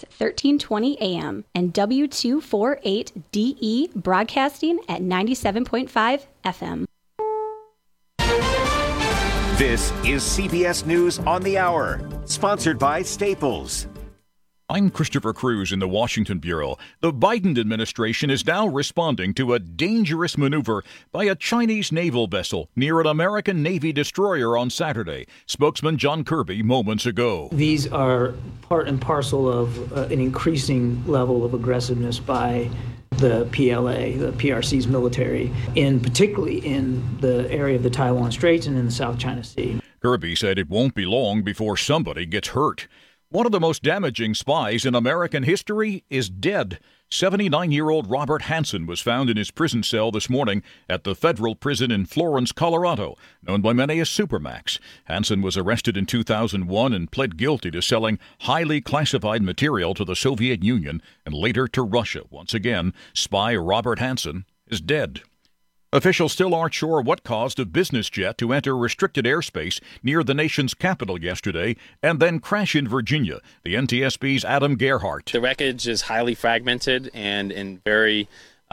1320 AM, and W248DE broadcasting at 97.5 FM. This is CBS News on the Hour, sponsored by Staples. I'm Christopher Cruz in the Washington Bureau. The Biden administration is now responding to a dangerous maneuver by a Chinese naval vessel near an American Navy destroyer on Saturday. Spokesman John Kirby moments ago. These are part and parcel of an increasing level of aggressiveness by the PLA, the PRC's military, particularly in the area of the Taiwan Straits and in the South China Sea. Kirby said it won't be long before somebody gets hurt. One of the most damaging spies in American history is dead. 79-year-old Robert Hansen was found in his prison cell this morning at the federal prison in Florence, Colorado, known by many as Supermax. Hansen was arrested in 2001 and pled guilty to selling highly classified material to the Soviet Union and later to Russia. Once again, spy Robert Hansen is dead. Officials still aren't sure what caused a business jet to enter restricted airspace near the nation's capital yesterday and then crash in Virginia. The NTSB's Adam Gerhardt. The wreckage is highly fragmented and in very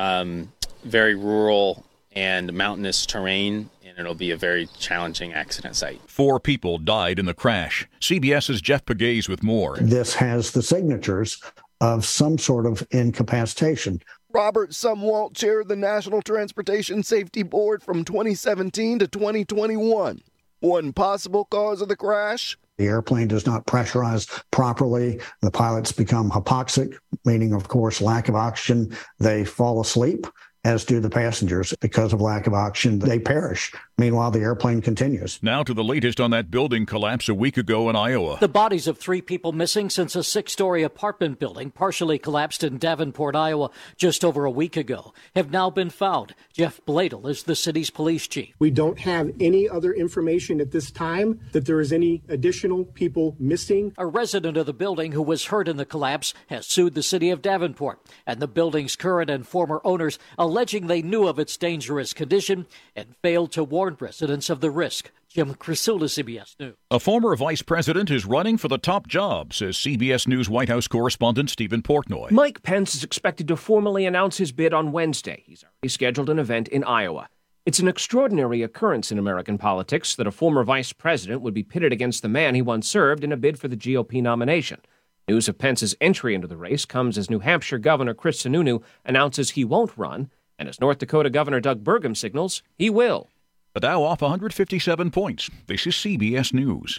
rural and mountainous terrain, and it'll be a very challenging accident site. 4 people died in the crash. CBS's Jeff Pegues with more. This has the signatures of some sort of incapacitation. Robert Sumwalt chaired the National Transportation Safety Board from 2017 to 2021. One possible cause of the crash? The airplane does not pressurize properly. The pilots become hypoxic, meaning, of course, lack of oxygen. They fall asleep, as do the passengers. Because of lack of oxygen, they perish. Meanwhile, the airplane continues. Now to the latest on that building collapse a week ago in Iowa. The bodies of 3 people missing since a 6-story apartment building partially collapsed in Davenport, Iowa, just over a week ago, have now been found. Jeff Bladel is the city's police chief. We don't have any other information at this time that there is any additional people missing. A resident of the building who was hurt in the collapse has sued the city of Davenport and the building's current and former owners, alleging they knew of its dangerous condition and failed to warn residents of the risk. Jim Crisula, CBS News. A former vice president is running for the top job, says CBS News White House correspondent Stephen Portnoy. Mike Pence is expected to formally announce his bid on Wednesday. He's already scheduled an event in Iowa. It's an extraordinary occurrence in American politics that a former vice president would be pitted against the man he once served in a bid for the GOP nomination. News of Pence's entry into the race comes as New Hampshire Governor Chris Sununu announces he won't run, and as North Dakota Governor Doug Burgum signals he will. The Dow off 157 points. This is CBS News.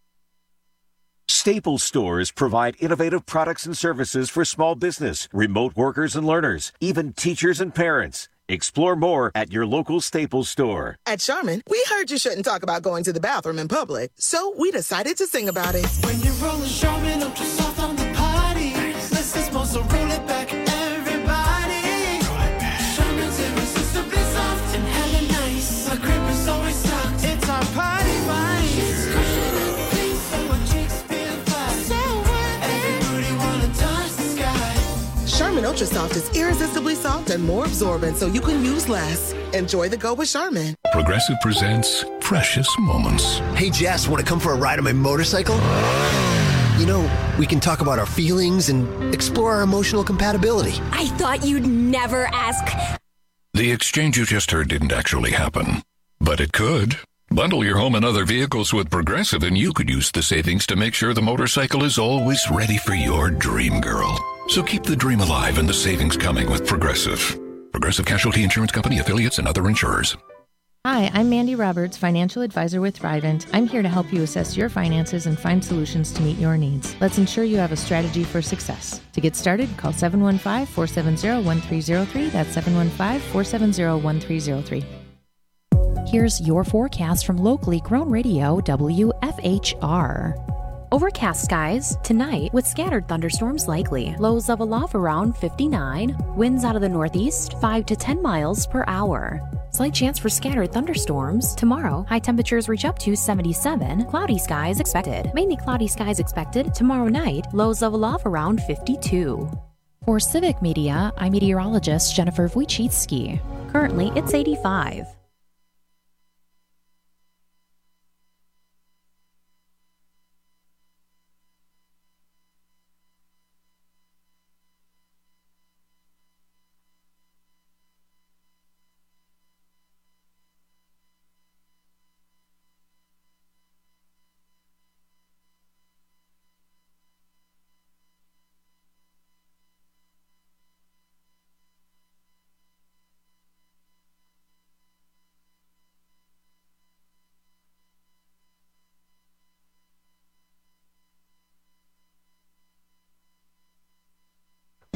Staples stores provide innovative products and services for small business, remote workers and learners, even teachers and parents. Explore more at your local Staples store. At Charmin, we heard you shouldn't talk about going to the bathroom in public, so we decided to sing about it. When you're rolling Charmin Ultra Soft on the potty, less is more, so roll it back, everybody. Roll it back. Charmin's irresistibly soft and hella nice. My grip is always soft. It's our party vibe. It's crushing up things so our cheeks feel fly. So everybody wanna touch the sky. Charmin Ultra Soft is irresistibly soft and more absorbent, so you can use less. Enjoy the go with Charmin. Progressive presents Precious Moments. Hey, Jess, want to come for a ride on my motorcycle? You know, we can talk about our feelings and explore our emotional compatibility. I thought you'd never ask. The exchange you just heard didn't actually happen, but it could. Bundle your home and other vehicles with Progressive, and you could use the savings to make sure the motorcycle is always ready for your dream girl. So keep the dream alive and the savings coming with Progressive. Progressive Casualty Insurance Company, affiliates, and other insurers. Hi, I'm Mandy Roberts, financial advisor with Thrivent. I'm here to help you assess your finances and find solutions to meet your needs. Let's ensure you have a strategy for success. To get started, call 715-470-1303. That's 715-470-1303. Here's your forecast from locally grown radio WFHR. Overcast skies tonight with scattered thunderstorms likely. Lows level off around 59. Winds out of the northeast 5 to 10 miles per hour. Slight chance for scattered thunderstorms. Tomorrow, high temperatures reach up to 77. Cloudy skies expected. Mainly cloudy skies expected. Tomorrow night, lows level off around 52. For Civic Media, I'm meteorologist Jennifer Wojcicki. Currently, it's 85.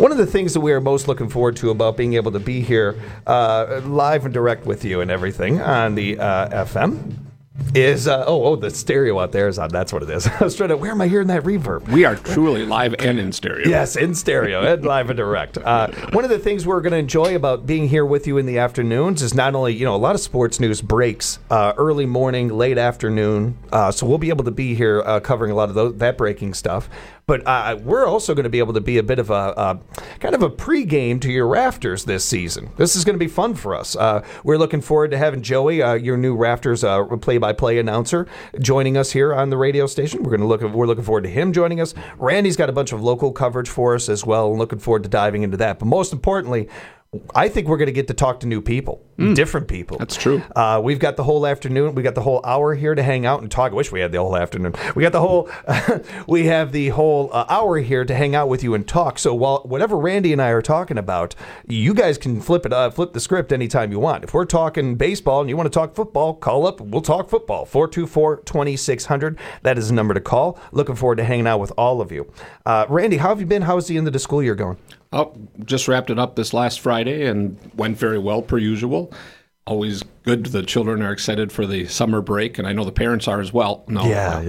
one of the things that we are most looking forward to about being able to be here live and direct with you and everything on the FM is the stereo out there is on. That's what it is. I was trying to, where am I hearing that reverb? We are truly live and in stereo. Yes, in stereo and live and direct. One of the things we're going to enjoy about being here with you in the afternoons is not only, a lot of sports news breaks early morning, late afternoon. So we'll be able to be here covering a lot of that breaking stuff. But we're also going to be able to be a bit of a kind of a pregame to your Rafters this season. This is going to be fun for us. We're looking forward to having Joey, your new Rafters play-by-play announcer, joining us here on the radio station. We're looking forward to him joining us. Randy's got a bunch of local coverage for us as well. Looking forward to diving into that. But most importantly, I think we're going to get to talk to new people, different people. That's true. We've got the whole afternoon. We got the whole hour here to hang out and talk. I wish we had the whole afternoon. We have the whole hour here to hang out with you and talk. So whatever Randy and I are talking about, you guys can flip the script anytime you want. If we're talking baseball and you want to talk football, call up. We'll talk football. 424-2600. That is the number to call. Looking forward to hanging out with all of you. Randy, how have you been? How's the end of the school year going? Oh, just wrapped it up this last Friday and went very well per usual. Always good. The children are excited for the summer break, and I know the parents are as well. Yeah.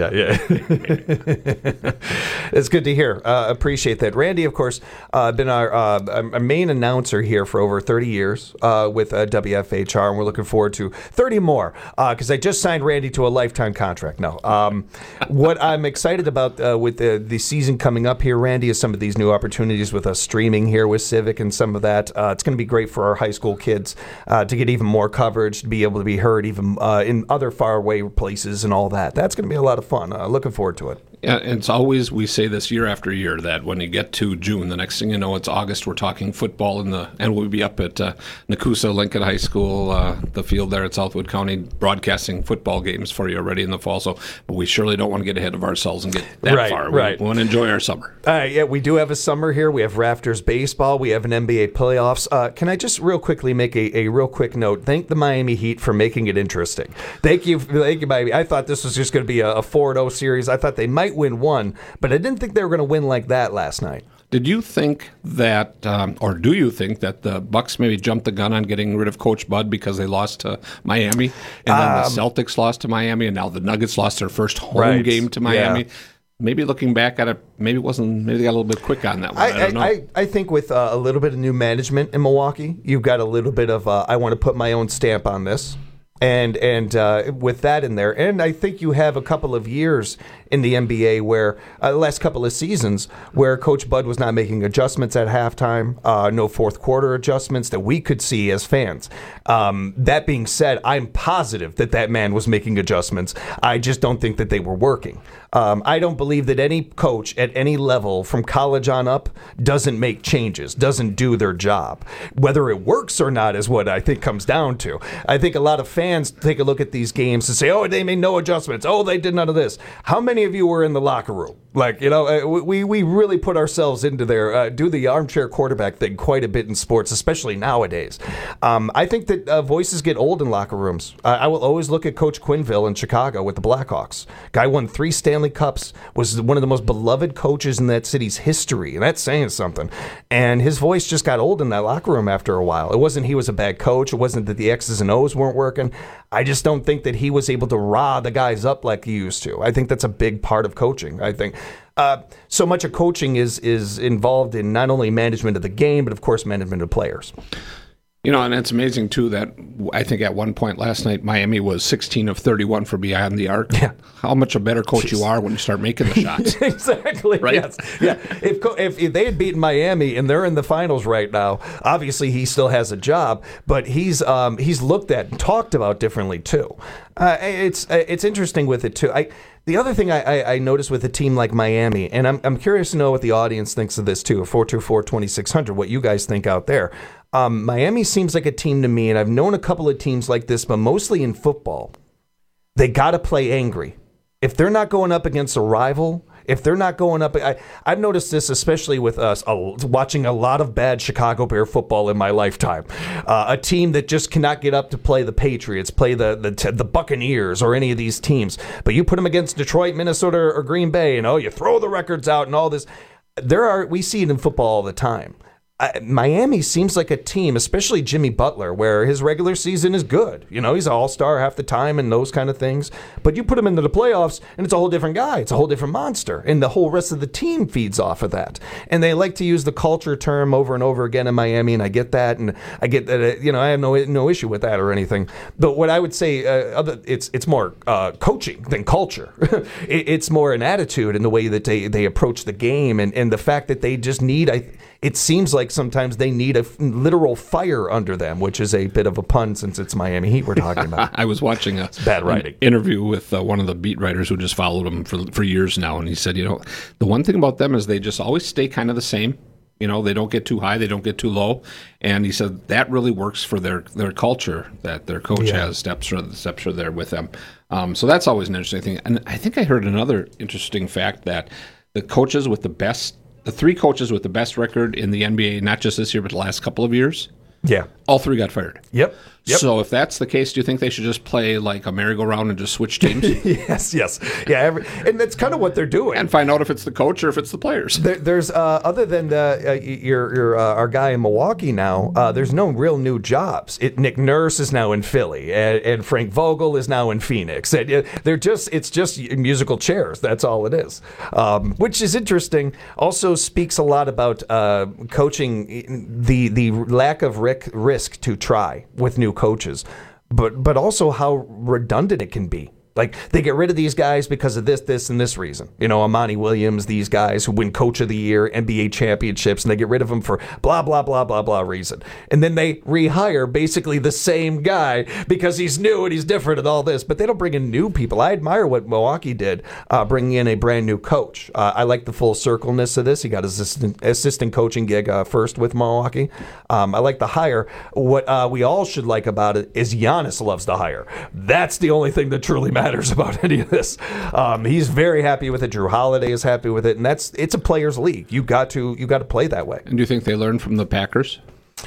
It's good to hear. Appreciate that. Randy, of course, been our main announcer here for over 30 years with WFHR, and we're looking forward to 30 more because I just signed Randy to a lifetime contract. What I'm excited about with the season coming up here, Randy, is some of these new opportunities with us streaming here with Civic and some of that. It's going to be great for our high school kids to get even more coverage, to be able to be heard even in other faraway places and all that. That's going to be a lot of fun. Looking forward to it. Yeah, it's always, we say this year after year, that when you get to June, the next thing you know, it's August, we're talking football, and we'll be up at Nakusa Lincoln High School, the field there at Southwood County, broadcasting football games for you already in the fall. So, but we surely don't want to get ahead of ourselves and get that far. We want to enjoy our summer. Yeah, we do have a summer here. We have Rafters baseball. We have an NBA playoffs. Can I just real quickly make a real quick note? Thank the Miami Heat for making it interesting. Thank you, Miami. I thought this was just going to be a 4-0 series. I thought they might win one, but I didn't think they were going to win like that last night. Did you think that, or do you think that the Bucks maybe jumped the gun on getting rid of Coach Bud because they lost to Miami, and then the Celtics lost to Miami, and now the Nuggets lost their first home game to Miami? Yeah. Maybe looking back at it, maybe they got a little bit quick on that one. I don't know. I think with a little bit of new management in Milwaukee, you've got a little bit of I want to put my own stamp on this. And with that in there, and I think you have a couple of years in the NBA where last couple of seasons where Coach Bud was not making adjustments at halftime, no fourth quarter adjustments that we could see as fans. That being said, I'm positive that man was making adjustments. I just don't think that they were working. I don't believe that any coach at any level from college on up doesn't make changes, doesn't do their job. Whether it works or not is what I think comes down to. I think a lot of fans take a look at these games and say, oh, they made no adjustments. Oh, they did none of this. How many of you were in the locker room? Like, we really put ourselves into there, do the armchair quarterback thing quite a bit in sports, especially nowadays. I think that voices get old in locker rooms. I will always look at Coach Quinville in Chicago with the Blackhawks. Guy won 3 Stanley Cups, was one of the most beloved coaches in that city's history, and that's saying something. And his voice just got old in that locker room after a while. It wasn't he was a bad coach. It wasn't that the X's and O's weren't working. I just don't think that he was able to rile the guys up like he used to. I think that's a big part of coaching. I think so much of coaching is involved in not only management of the game, but of course management of players. And it's amazing, too, that I think at one point last night, Miami was 16 of 31 for beyond the arc. Yeah. How much a better coach you are when you start making the shots. Exactly. Right? Yes. Yeah. If they had beaten Miami and they're in the finals right now, obviously he still has a job, but he's looked at and talked about differently, too. It's interesting with it, too. The other thing I noticed with a team like Miami, and I'm curious to know what the audience thinks of this, too, 424-2600, what you guys think out there. Miami seems like a team to me, and I've known a couple of teams like this, but mostly in football. They got to play angry. If they're not going up against a rival, if they're not going up, I've noticed this especially with us watching a lot of bad Chicago Bear football in my lifetime. A team that just cannot get up to play the Patriots, play the Buccaneers or any of these teams. But you put them against Detroit, Minnesota, or Green Bay, and you throw the records out and all this. we see it in football all the time. Miami seems like a team, especially Jimmy Butler, where his regular season is good. You know, he's an all-star half the time and those kind of things. But you put him into the playoffs, and it's a whole different guy. It's a whole different monster. And the whole rest of the team feeds off of that. And they like to use the culture term over and over again in Miami, and I get that. And I get that, I have no issue with that or anything. But what I would say, it's more coaching than culture. It's more an attitude in the way that they approach the game and the fact that they just need, it seems like sometimes they need a literal fire under them, which is a bit of a pun since it's Miami Heat we're talking about. I was watching bad writing. An interview with one of the beat writers who just followed them for years now, and he said, the one thing about them is they just always stay kind of the same. They don't get too high, they don't get too low, and he said that really works for their culture that their coach has steps are there with them. So that's always an interesting thing. And I think I heard another interesting fact that the three coaches with the best record in the NBA, not just this year, but the last couple of years, all three got fired. Yep. So if that's the case, do you think they should just play like a merry-go-round and just switch teams? Yes. Yeah, and that's kind of what they're doing. And find out if it's the coach or if it's the players. There's other than our guy in Milwaukee now, there's no real new jobs. Nick Nurse is now in Philly, and Frank Vogel is now in Phoenix. It's just musical chairs. That's all it is, which is interesting. Also speaks a lot about coaching, the lack of risk to try with new coaches, but also how redundant it can be. Like, they get rid of these guys because of this, and this reason. Amani Williams, these guys who win Coach of the Year, NBA championships, and they get rid of them for blah, blah, blah, blah, blah reason. And then they rehire basically the same guy because he's new and he's different and all this. But they don't bring in new people. I admire what Milwaukee did, bringing in a brand new coach. I like the full circleness of this. He got his assistant coaching gig first with Milwaukee. I like the hire. What we all should like about it is Giannis loves the hire. That's the only thing that truly matters about any of this. He's very happy with it. Drew Holiday is happy with it, and it's a players' league. You got to play that way. And do you think they learned from the Packers?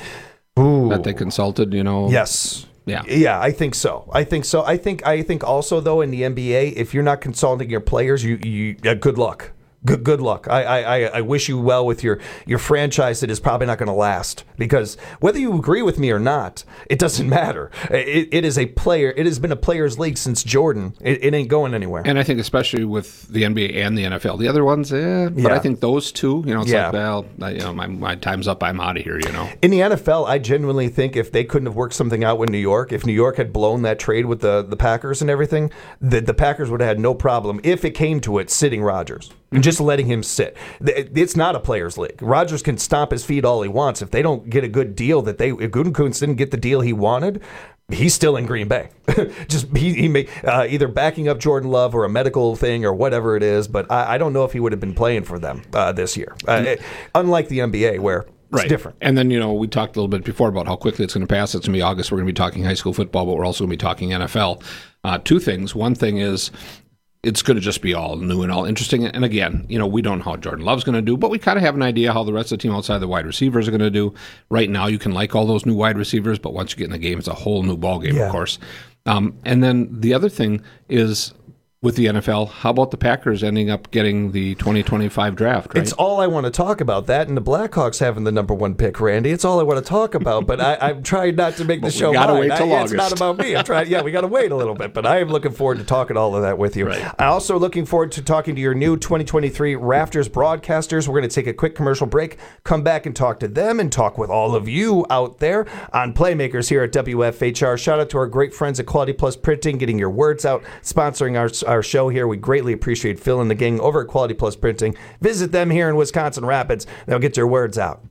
That they consulted? Yes. Yeah, I think so. I think also though in the NBA, if you're not consulting your players, you good luck. Good luck. I wish you well with your franchise that is probably not going to last, because whether you agree with me or not, it doesn't matter. It is a player. It has been a players' league since Jordan. It ain't going anywhere. And I think especially with the NBA and the NFL, the other ones, but I think those two, it's like, well, my time's up. I'm out of here. In the NFL, I genuinely think if they couldn't have worked something out with New York, if New York had blown that trade with the Packers and everything, the Packers would have had no problem if it came to it sitting Rodgers. Just letting him sit. It's not a players' league. Rodgers can stomp his feet all he wants. If they don't get a good deal, if Gutekunst didn't get the deal he wanted, he's still in Green Bay. He may either backing up Jordan Love or a medical thing or whatever it is. But I don't know if he would have been playing for them this year. Unlike the NBA, where it's different. And then, we talked a little bit before about how quickly it's going to pass. It's going to be August. We're going to be talking high school football, but we're also going to be talking NFL. Two things. One thing is, it's going to just be all new and all interesting. And again, we don't know how Jordan Love's going to do, but we kind of have an idea how the rest of the team outside the wide receivers are going to do. Right now, you can like all those new wide receivers, but once you get in the game, it's a whole new ballgame, of course. And then the other thing is, with the NFL, how about the Packers ending up getting the 2025 draft, right? It's all I want to talk about, that and the Blackhawks having the number one pick, Randy. It's all I want to talk about, but I'm trying not to make the show gotta wait till August. It's not about me. I'm trying. Yeah, we got to wait a little bit, but I am looking forward to talking all of that with you. Right. I'm also looking forward to talking to your new 2023 Rafters broadcasters. We're going to take a quick commercial break, come back and talk to them, and talk with all of you out there on Playmakers here at WFHR. Shout out to our great friends at Quality Plus Printing, getting your words out, sponsoring our show here. We greatly appreciate Phil and the gang over at Quality Plus Printing. Visit them here in Wisconsin Rapids. They'll get your words out.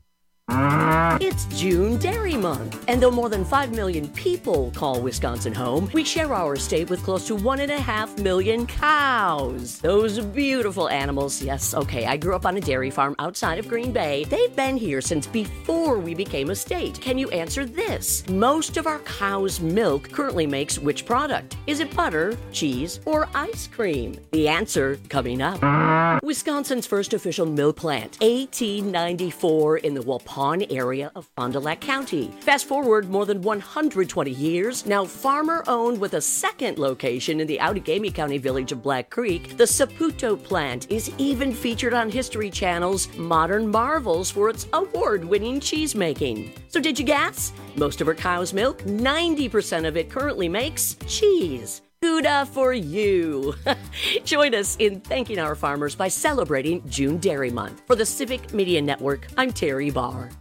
It's June Dairy Month, and though more than 5 million people call Wisconsin home, we share our state with close to 1.5 million cows. Those beautiful animals. Yes, okay, I grew up on a dairy farm outside of Green Bay. They've been here since before we became a state. Can you answer this? Most of our cow's milk currently makes which product? Is it butter, cheese, or ice cream? The answer coming up. Wisconsin's first official milk plant, 1894 in the Waupun Pawn area of Fond du Lac County. Fast forward more than 120 years, now farmer-owned with a second location in the Outagamie County village of Black Creek, the Saputo plant is even featured on History Channel's Modern Marvels for its award-winning cheese making. So did you guess? Most of her cow's milk, 90% of it currently makes cheese. Gouda for you. Join us in thanking our farmers by celebrating June Dairy Month. For the Civic Media Network, I'm Terry Barr.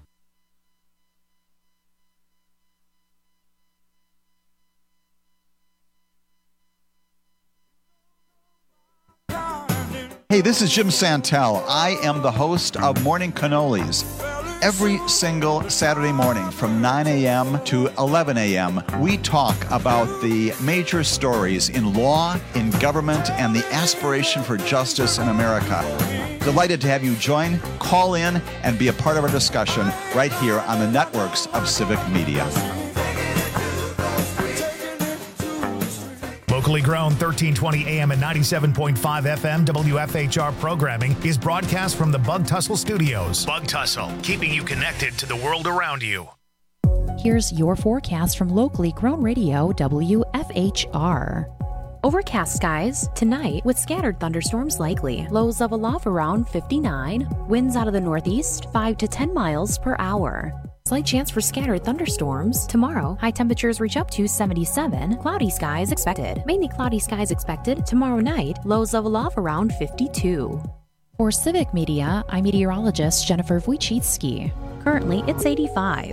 Hey, this is Jim Santel. I am the host of Morning Cannolis. Every single Saturday morning from 9 a.m. to 11 a.m., we talk about the major stories in law, in government, and the aspiration for justice in America. Delighted to have you join, call in, and be a part of our discussion right here on the networks of Civic Media. Locally grown 1320 AM and 97.5 FM WFHR programming is broadcast from the Bug Tussle Studios. Bug Tussle, keeping you connected to the world around you. Here's your forecast from locally grown radio WFHR. Overcast skies tonight with scattered thunderstorms likely. Lows level off around 59. Winds out of the northeast 5 to 10 miles per hour. Slight chance for scattered thunderstorms. Tomorrow, high temperatures reach up to 77. Cloudy skies expected. Mainly cloudy skies expected. Tomorrow night, lows level off around 52. For Civic Media, I'm meteorologist Jennifer Wojcicki. Currently, it's 85.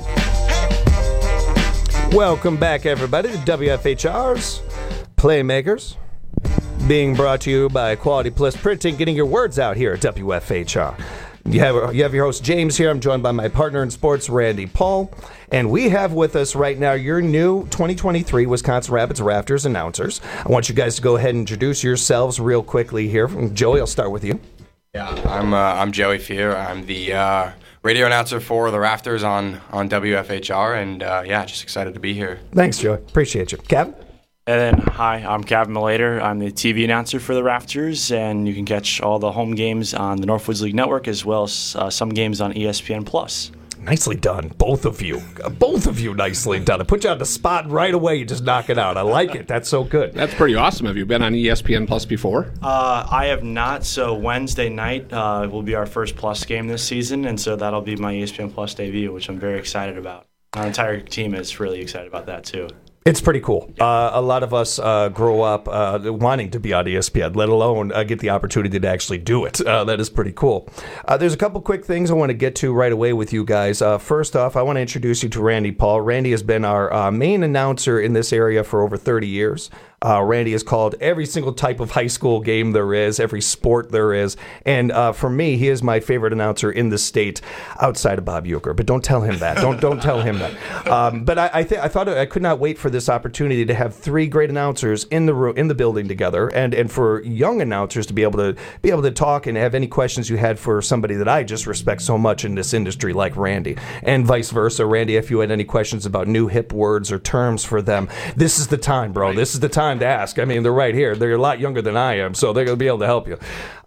Welcome back, everybody, to WFHR's Playmakers. Being brought to you by Quality Plus Printing, getting your words out here at WFHR. You have your host, James, here. I'm joined by my partner in sports, Randy Paul. And we have with us right now your new 2023 Wisconsin Rapids Raptors announcers. I want you guys to go ahead and introduce yourselves real quickly here. Joey, I'll start with you. Yeah, I'm Joey Fear. I'm the radio announcer for the Rafters on WFHR. And, just excited to be here. Thanks, Joey. Appreciate you. Kevin? And then, hi, I'm Kevin Malater. I'm the TV announcer for the Rafters, and you can catch all the home games on the Northwoods League Network as well as some games on ESPN+. Nicely done, both of you. Both of you nicely done. I put you on the spot right away. You just knock it out. I like it. That's so good. That's pretty awesome. Have you been on ESPN Plus before? I have not. So Wednesday night will be our first Plus game this season, and so that'll be my ESPN Plus debut, which I'm very excited about. Our entire team is really excited about that, too. It's pretty cool. A lot of us grow up wanting to be on ESPN, let alone get the opportunity to actually do it. That is pretty cool. There's a couple quick things I want to get to right away with you guys. First off, I want to introduce you to Randy Paul. Randy has been our main announcer in this area for over 30 years. Randy has called every single type of high school game there is, every sport there is. And for me, he is my favorite announcer in the state outside of Bob Euchre. But don't tell him that. Don't tell him that. But I thought I could not wait for this opportunity to have three great announcers in the building together, and for young announcers to be able to talk and have any questions you had for somebody that I just respect so much in this industry, like Randy, and vice versa. Randy, if you had any questions about new hip words or terms for them, this is the time, bro. This is the time to ask. I mean, they're right here. They're a lot younger than I am, so they're going to be able to help you.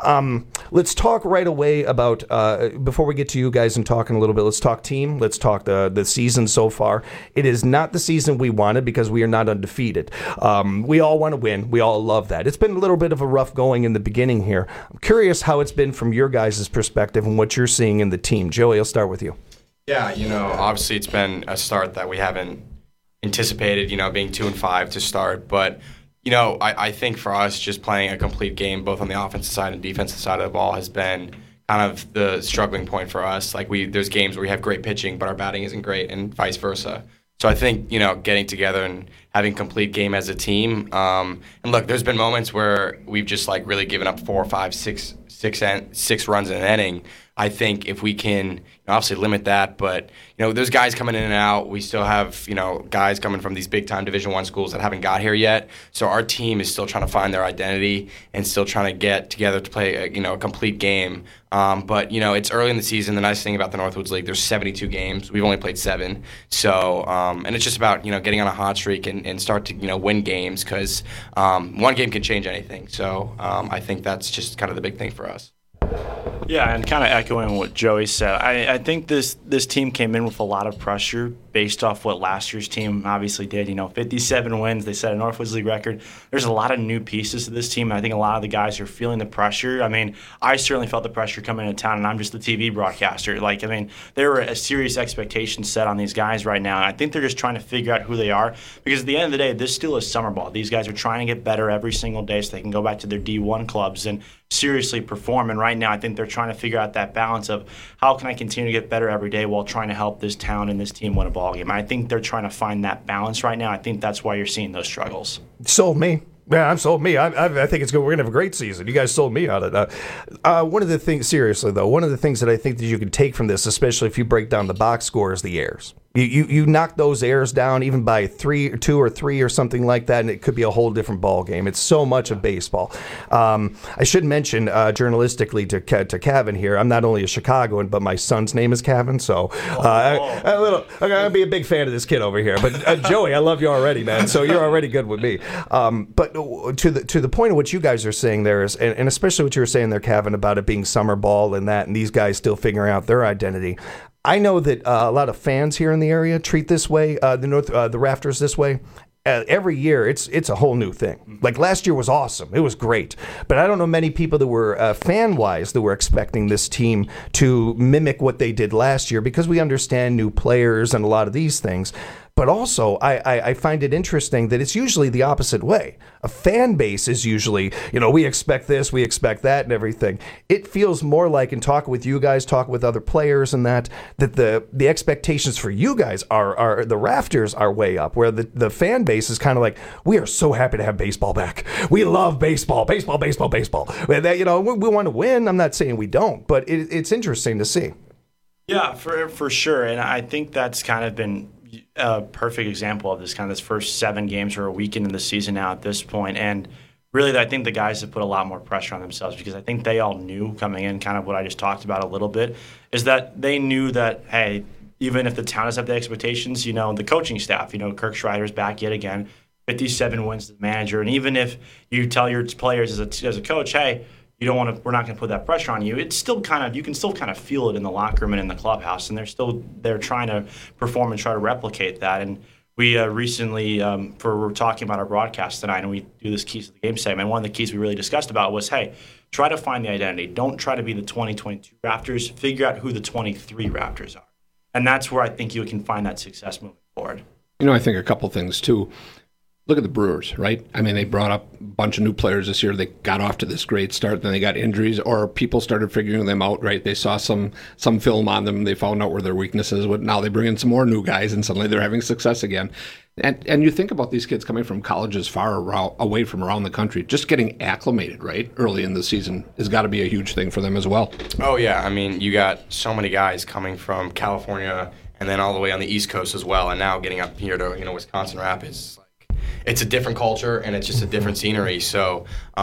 Let's talk right away about, before we get to you guys and talking a little bit, let's talk team. Let's talk the season so far. It is not the season we wanted because we are not undefeated. We all want to win. We all love that. It's been a little bit of a rough going in the beginning here. I'm curious how it's been from your guys' perspective and what you're seeing in the team. Joey, I'll start with you. Yeah, obviously it's been a start that we haven't anticipated, being 2-5 to start, but I think for us, just playing a complete game, both on the offensive side and defensive side of the ball, has been kind of the struggling point for us. Like there's games where we have great pitching, but our batting isn't great, and vice versa. So I think getting together and having complete game as a team. And look, there's been moments where we've just really given up 4, 5, 6 runs in an inning. I think if we can obviously limit that, but there's guys coming in and out. We still have guys coming from these big time Division I schools that haven't got here yet. So our team is still trying to find their identity and still trying to get together to play a complete game. But it's early in the season. The nice thing about the Northwoods League, there's 72 games. We've only played 7. So and it's just about getting on a hot streak and start to win games, because one game can change anything. So I think that's just kind of the big thing for us. Yeah, and kind of echoing what Joey said, I think this team came in with a lot of pressure based off what last year's team obviously did. 57 wins. They set a Northwoods League record. There's a lot of new pieces to this team, and I think a lot of the guys are feeling the pressure. I mean, I certainly felt the pressure coming into town, and I'm just the TV broadcaster. There were a serious expectation set on these guys right now, and I think they're just trying to figure out who they are because at the end of the day, this still is summer ball. These guys are trying to get better every single day so they can go back to their D1 clubs and seriously perform. And right now, I think they're trying to figure out that balance of how can I continue to get better every day while trying to help this town and this team win a ball game. I think they're trying to find that balance right now. I think that's why you're seeing those struggles. Sold me. Yeah, I'm sold me. I think it's good. We're gonna have a great season. You guys sold me on it. One of the things, seriously though, one of the things that I think that you can take from this, especially if you break down the box score, is the errors. You knock those errors down even by 2 or 3 or something like that, and it could be a whole different ball game. It's so much of baseball. I should mention journalistically to Kevin here, I'm not only a Chicagoan, but my son's name is Kevin, so I'm gonna be a big fan of this kid over here. But Joey, I love you already, man. So you're already good with me. But to the point of what you guys are saying there is, and especially what you were saying there, Kevin, about it being summer ball and that, and these guys still figuring out their identity. I know that a lot of fans here in the area treat this way, the Rafters this way. Every year, it's a whole new thing. Like last year was awesome. It was great. But I don't know many people that were fan-wise that were expecting this team to mimic what they did last year because we understand new players and a lot of these things. But also, I find it interesting that it's usually the opposite way. A fan base is usually, we expect this, we expect that, and everything. It feels more like, in talking with you guys, talking with other players and that the expectations for you guys are the Rafters are way up, where the fan base is kind of like, we are so happy to have baseball back. We love baseball. We want to win. I'm not saying we don't, but it's interesting to see. Yeah, for sure. And I think that's kind of been a perfect example of this first 7 games or a weekend in the season now at this point. And really, I think the guys have put a lot more pressure on themselves because I think they all knew coming in kind of what I just talked about a little bit is that they knew that, hey, even if the town has up the expectations, the coaching staff, Kirk Schreider's back yet again, 57 wins as manager. And even if you tell your players as a coach, hey, we're not going to put that pressure on you. It's still you can still kind of feel it in the locker room and in the clubhouse, and they're trying to perform and try to replicate that. And we recently, we're talking about our broadcast tonight, and we do this Keys to the Game segment. One of the keys we really discussed about was, hey, try to find the identity. Don't try to be the 2022 Raptors. Figure out who the 23 Raptors are, and that's where I think you can find that success moving forward. I think a couple things too. Look at the Brewers, right? I mean, they brought up a bunch of new players this year. They got off to this great start, then they got injuries, or people started figuring them out, right? They saw some film on them. They found out where their weaknesses were. Now they bring in some more new guys, and suddenly they're having success again. And you think about these kids coming from colleges far away from around the country, just getting acclimated, right, early in the season has got to be a huge thing for them as well. Oh, yeah. I mean, you got so many guys coming from California and then all the way on the East Coast as well, and now getting up here to Wisconsin Rapids. It's a different culture, and it's just a different scenery. So,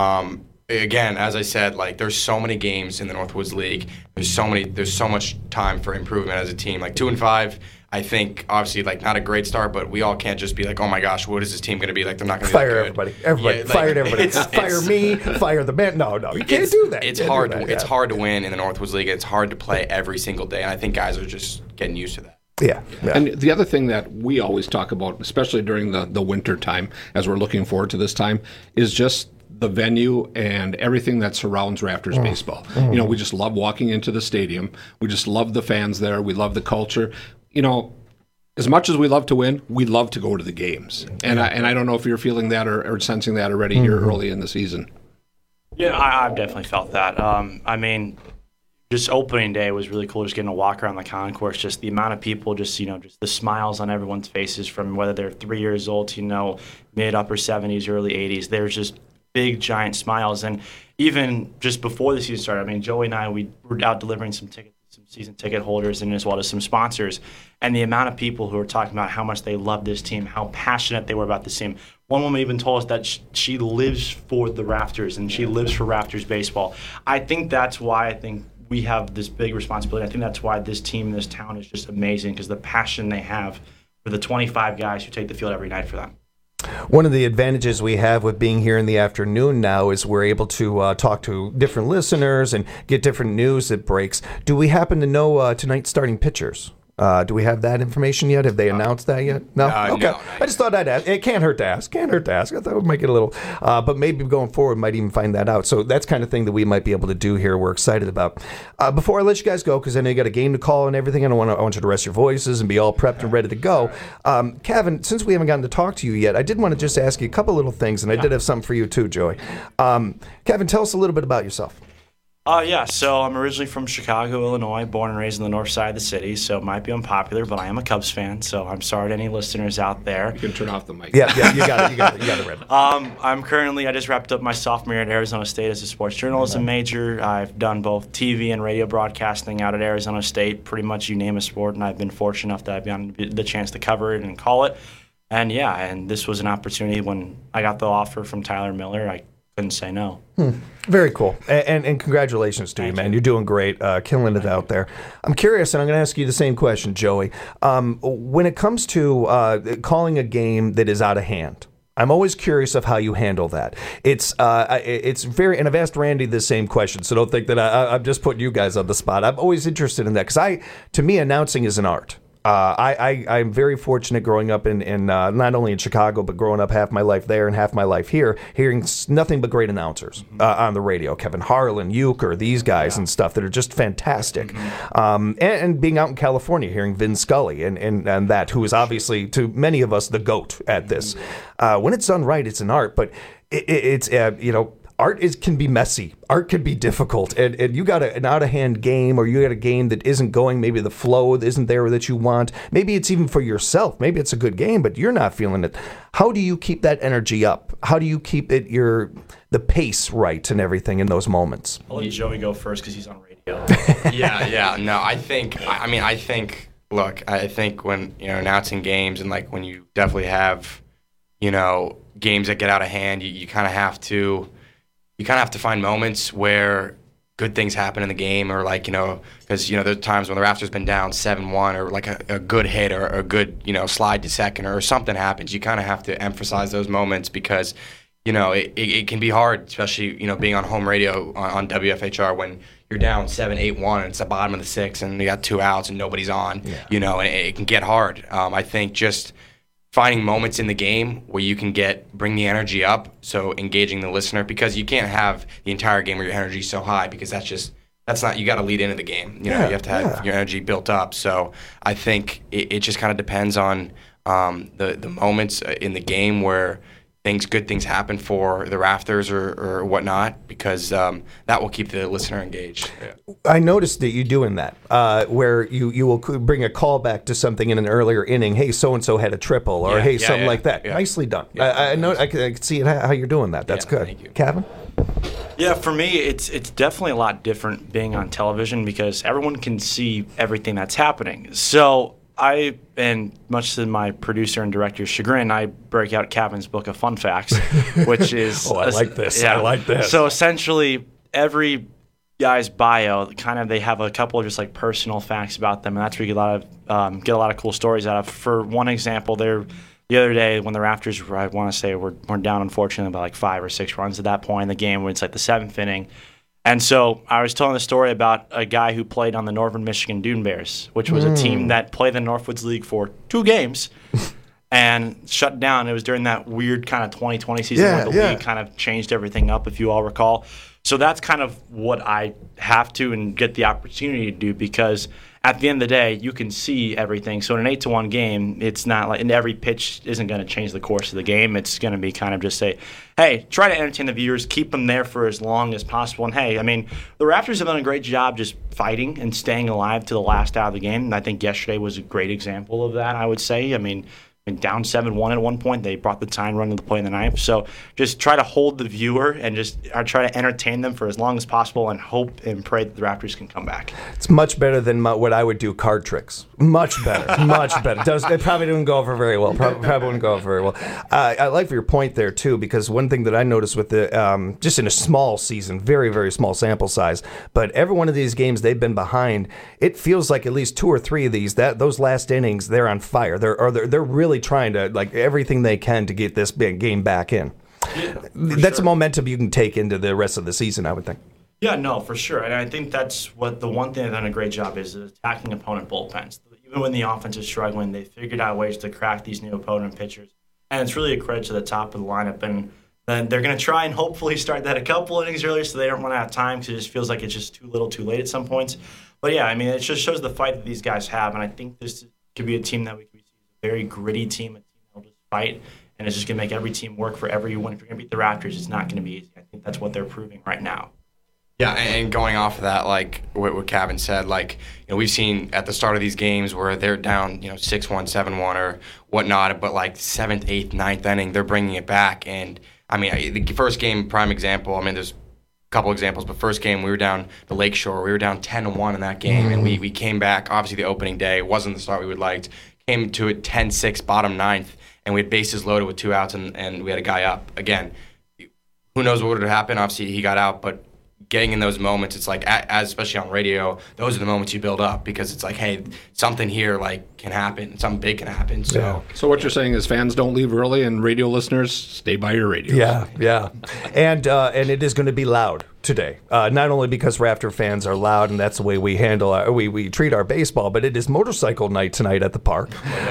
again, as I said, there's so many games in the Northwoods League. There's so much time for improvement as a team. 2-5, I think, obviously, not a great start, but we all can't just be like, oh my gosh, what is this team going to be like? They're not going to be fire everybody. Fired everybody. Fire me. Fire the man. No, you can't do that. It's hard. It's hard to win in the Northwoods League. It's hard to play every single day, and I think guys are just getting used to that. Yeah. And the other thing that we always talk about, especially during the winter time, as we're looking forward to this time, is just the venue and everything that surrounds Rafters baseball. We just love walking into the stadium. We just love the fans there. We love the culture. As much as we love to win, we love to go to the games. And I don't know if you're feeling that or sensing that already here early in the season. Yeah, I've definitely felt that. Just opening day was really cool, just getting to walk around the concourse, just the amount of people, just the smiles on everyone's faces from whether they're 3 years old to, mid-upper 70s, early 80s. There's just big, giant smiles. And even just before the season started, Joey and I, we were out delivering some tickets to some season ticket holders and as well as some sponsors. And the amount of people who were talking about how much they love this team, how passionate they were about this team. One woman even told us that she lives for the Rafters and she lives for Rafters baseball. I think that's why we have this big responsibility. I think that's why this team, this town is just amazing because the passion they have for the 25 guys who take the field every night for them. One of the advantages we have with being here in the afternoon now is we're able to talk to different listeners and get different news that breaks. Do we happen to know tonight's starting pitchers? Do we have that information yet? Have they announced that yet? No? Okay. No, I just thought I'd ask. It can't hurt to ask. I thought we might get a little, but maybe going forward might even find that out. So that's kind of thing that we might be able to do here. We're excited about. Before I let you guys go, because I know you got a game to call and everything, I want you to rest your voices and be all prepped and ready to go. Kevin, since we haven't gotten to talk to you yet, I did want to just ask you a couple little things, and I did have something for you too, Joey. Kevin, tell us a little bit about yourself. So I'm originally from Chicago, Illinois, born and raised on the north side of the city, so it might be unpopular, but I am a Cubs fan, so I'm sorry to any listeners out there. You can turn off the mic. Yeah, you got it, Red. I just wrapped up my sophomore year at Arizona State as a sports journalism major. I've done both TV and radio broadcasting out at Arizona State, pretty much you name a sport, and I've been fortunate enough that I've gotten the chance to cover it and call it. And this was an opportunity when I got the offer from Tyler Miller. I couldn't say no. Very cool. And congratulations to you, man. You're doing great, killing it out there. I'm curious, and I'm going to ask you the same question, Joey. When it comes to calling a game that is out of hand, I'm always curious of how you handle that. It's very, and I've asked Randy the same question, so don't think that I'm just putting you guys on the spot. I'm always interested in that because to me, announcing is an art. I'm very fortunate growing up in not only in Chicago, but growing up half my life there and half my life here, hearing nothing but great announcers on the radio. Kevin Harlan, Euchre, these guys and stuff that are just fantastic. And being out in California, hearing Vin Scully and that, who is obviously, to many of us, the GOAT at this. When it's done right, it's an art, but it's art can be messy. Art can be difficult. And you got an out-of-hand game, or you got a game that isn't going, maybe the flow isn't there that you want. Maybe it's even for yourself. Maybe it's a good game, but you're not feeling it. How do you keep that energy up? How do you keep the pace right and everything in those moments? I'll let Joey go first because he's on radio. No, I think when, announcing games and when you definitely have, games that get out of hand, you kind of have to find moments where good things happen in the game, or because there's times when the Raptors been down 7-1, or a good hit or a good slide to second or something happens. You kind of have to emphasize those moments because it can be hard, especially being on home radio on WFHR when you're down 7-8-1 and it's the bottom of the sixth and you got 2 outs and nobody's on. And it can get hard. I think just finding moments in the game where you can bring the energy up, so engaging the listener, because you can't have the entire game where your energy is so high, because that's not, you got to lead into the game. You have to have your energy built up. So I think it just kind of depends on the moments in the game where good things happen for the Rafters or whatnot, because that will keep the listener engaged. I noticed that you doing that, where you will bring a callback to something in an earlier inning. Hey, so-and-so had a triple, or something like that. Nicely done. I know. I can see how you're doing that. That's good. Thank you. Kevin? Yeah, for me, it's definitely a lot different being on television because everyone can see everything that's happening. So and much to my producer and director's chagrin, I break out Kevin's book of fun facts, which is... I like this. I like this. So essentially, every guy's bio, they have a couple of just personal facts about them, and that's where you get a lot of cool stories out of. For one example, the other day when the Raptors, I want to say, were down, unfortunately, by 5 or 6 runs at that point in the game, when it's the 7th inning. And so I was telling a story about a guy who played on the Northern Michigan Dune Bears, which was a team that played in the Northwoods League for 2 games and shut down. It was during that weird kind of 2020 season where the league kind of changed everything up, if you all recall. So that's kind of what I have to and get the opportunity to do, because at the end of the day, you can see everything. So in an 8-1 game, it's not and every pitch isn't going to change the course of the game. It's going to be kind of just say, hey, try to entertain the viewers, keep them there for as long as possible. And hey, the Raptors have done a great job just fighting and staying alive to the last out of the game. And I think yesterday was a great example of that, I would say. Down 7-1 at one point. They brought the tying run to the play in the 9th. So just try to hold the viewer and just try to entertain them for as long as possible and hope and pray that the Raptors can come back. It's much better than what I would do, card tricks. Much better. Much better. It probably didn't go over very well. Probably wouldn't go over very well. I like your point there, too, because one thing that I noticed with the, just in a small season, very, very small sample size, but every one of these games they've been behind, it feels like at least 2 or 3 of these, those last innings, they're on fire. They're really really trying to, like, everything they can to get this big game back in. Yeah, that's a momentum you can take into the rest of the season, I would think. Yeah, no, for sure. And I think that's what the one thing they've done a great job is attacking opponent bullpens. Even when the offense is struggling, they figured out ways to crack these new opponent pitchers. And it's really a credit to the top of the lineup. And then they're going to try and hopefully start that a couple innings earlier so they don't run out of time because it just feels like it's just too little too late at some points. But yeah, I mean, it just shows the fight that these guys have. And I think this could be a team that we could see a very gritty team, a team that will just fight. And it's just going to make every team work for everyone. If you're going to beat the Raptors, it's not going to be easy. I think that's what they're proving right now. Yeah, and going off of that, like what Kevin said, like, you know, we've seen at the start of these games where they're down, 6-1, 7-1 or whatnot, but like 7th, 8th, 9th inning, they're bringing it back. And, I mean, the first game, prime example, I mean, there's a couple examples, but first game, we were down the Lakeshore. We were down 10-1 in that game, and we came back. Obviously, the opening day wasn't the start we would liked. Came to it 10-6, bottom 9th, and we had bases loaded with 2 outs, and we had a guy up. Again, who knows what would have happened? Obviously, he got out, but getting in those moments, it's like, as especially on radio, those are the moments you build up because it's like, hey, something here like can happen, something big can happen. So, So what you're saying is fans don't leave early, and radio listeners stay by your radios. Yeah. And it is going to be loud today. Not only because Raptor fans are loud, and that's the way we handle we treat our baseball, but it is motorcycle night tonight at the park.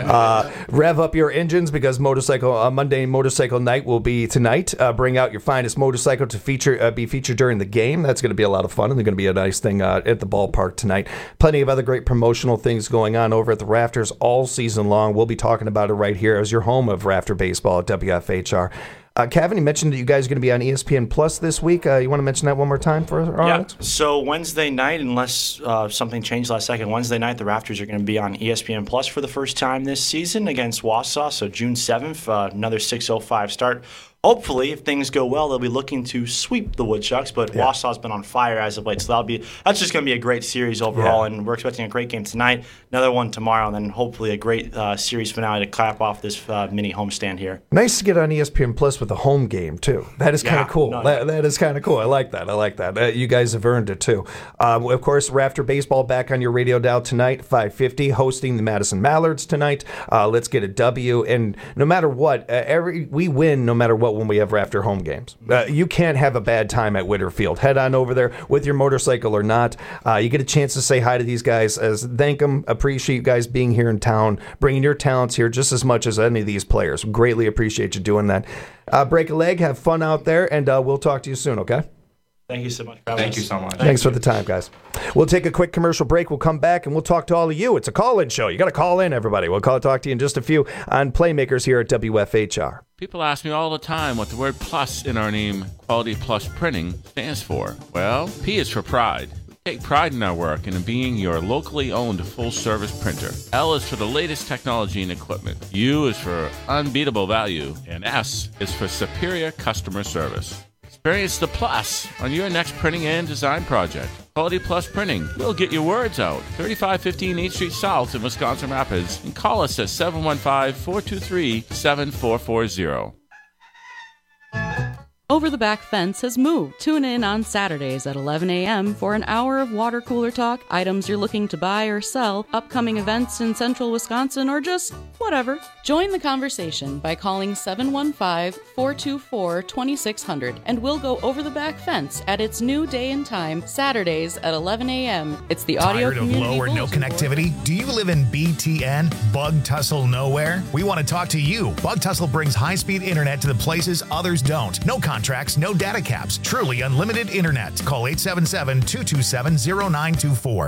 Rev up your engines because Monday motorcycle night will be tonight. Bring out your finest motorcycle to be featured during the game. That's going to be a lot of fun, and there's going to be a nice thing at the ballpark tonight. Plenty of other great promotional things going on over at the Rafters all season long. We'll be talking about it right here as your home of Rafter Baseball at WFHR. Kevin, you mentioned that you guys are going to be on ESPN Plus this week. You want to mention that one more time for our audience? So Wednesday night, unless something changed last second, Wednesday night the Raptors are going to be on ESPN Plus for the first time this season against Wausau. So June 7th, another 6:05 start. Hopefully, if things go well, they'll be looking to sweep the Woodchucks, but Wausau's been on fire as of late, so that's just going to be a great series overall, and we're expecting a great game tonight, another one tomorrow, and then hopefully a great series finale to cap off this mini homestand here. Nice to get on ESPN Plus with a home game, too. That is kind of cool. That is kind of cool. I like that. You guys have earned it, too. Of course, Rafter Baseball back on your radio dial tonight, 5:50, hosting the Madison Mallards tonight. Let's get a W, and no matter what, we win no matter what when we have Rafter home games. You can't have a bad time at Witterfield. Head on over there with your motorcycle or not. You get a chance to say hi to these guys, thank them, appreciate you guys being here in town, bringing your talents here just as much as any of these players. Greatly appreciate you doing that. Break a leg, have fun out there, and we'll talk to you soon, okay? Thank you so much for having us. Thank you so much. Thanks for the time, guys. We'll take a quick commercial break. We'll come back, and we'll talk to all of you. It's a call-in show. You got to call in, everybody. We'll talk to you in just a few on Playmakers here at WFHR. People ask me all the time what the word plus in our name, Quality Plus Printing, stands for. Well, P is for pride. We take pride in our work and in being your locally owned full-service printer. L is for the latest technology and equipment. U is for unbeatable value. And S is for superior customer service. Experience the plus on your next printing and design project. Quality Plus Printing. We'll get your words out. 3515 8th Street South in Wisconsin Rapids. And call us at 715-423-7440. Over the Back Fence has moved. Tune in on Saturdays at 11 a.m. for an hour of water cooler talk, items you're looking to buy or sell, upcoming events in central Wisconsin, or just whatever. Join the conversation by calling 715-424-2600, and we'll go over the back fence at its new day and time, Saturdays at 11 a.m. It's the Audio Tired of low or no connectivity? Do you live in BTN? Bug Tussle nowhere? We want to talk to you. Bug Tussle brings high-speed internet to the places others don't. No contracts, no data caps. Truly unlimited internet. Call 877-227-0924.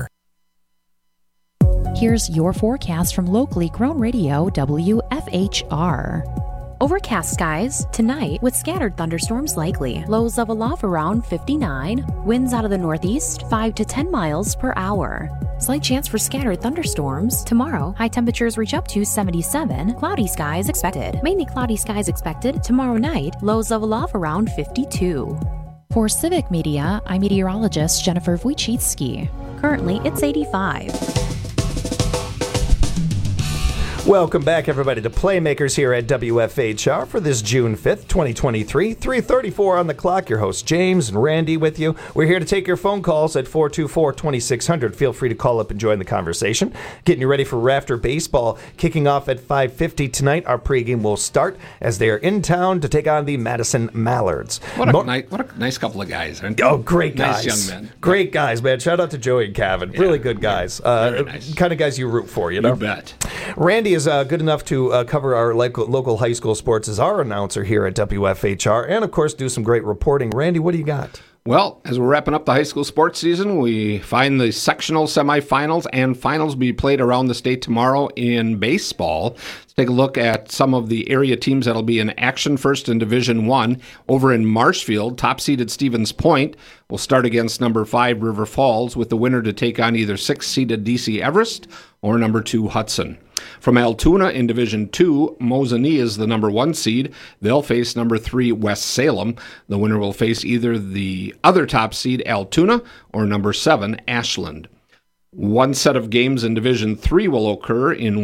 Here's your forecast from locally grown radio WFHR. Overcast skies tonight with scattered thunderstorms likely. Lows level off around 59. Winds out of the northeast 5 to 10 miles per hour. Slight chance for scattered thunderstorms. Tomorrow, high temperatures reach up to 77. Cloudy skies expected. Mainly cloudy skies expected. Tomorrow night, lows level off around 52. For Civic Media, I'm meteorologist Jennifer Wojcicki. Currently, it's 85. Welcome back, everybody, to Playmakers here at WFHR for this June 5th, 2023. 3:34 on the clock. Your host, James and Randy, with you. We're here to take your phone calls at 424-2600. Feel free to call up and join the conversation. Getting you ready for Rafter Baseball. Kicking off at 5:50 tonight. Our pregame will start as they are in town to take on the Madison Mallards. What a nice couple of guys, aren't they? Oh, great guys. Nice young men. Great guys, man. Shout out to Joey and Kevin. Really good guys. Nice. Kind of guys you root for, you know? You bet. Randy is good enough to cover our local high school sports as our announcer here at WFHR and, of course, do some great reporting. Randy, what do you got? Well, as we're wrapping up the high school sports season, we find the sectional semifinals and finals will be played around the state tomorrow in baseball. Let's take a look at some of the area teams that'll be in action. First in Division I, over in Marshfield, top-seeded Stevens Point will start against number 5 River Falls, with the winner to take on either 6-seeded DC Everest or number 2 Hudson. From Altoona in Division II, Mosinee is the number 1 seed. They'll face number 3 West Salem. The winner will face either the other top seed Altoona or number 7 Ashland. One set of games in Division III will occur in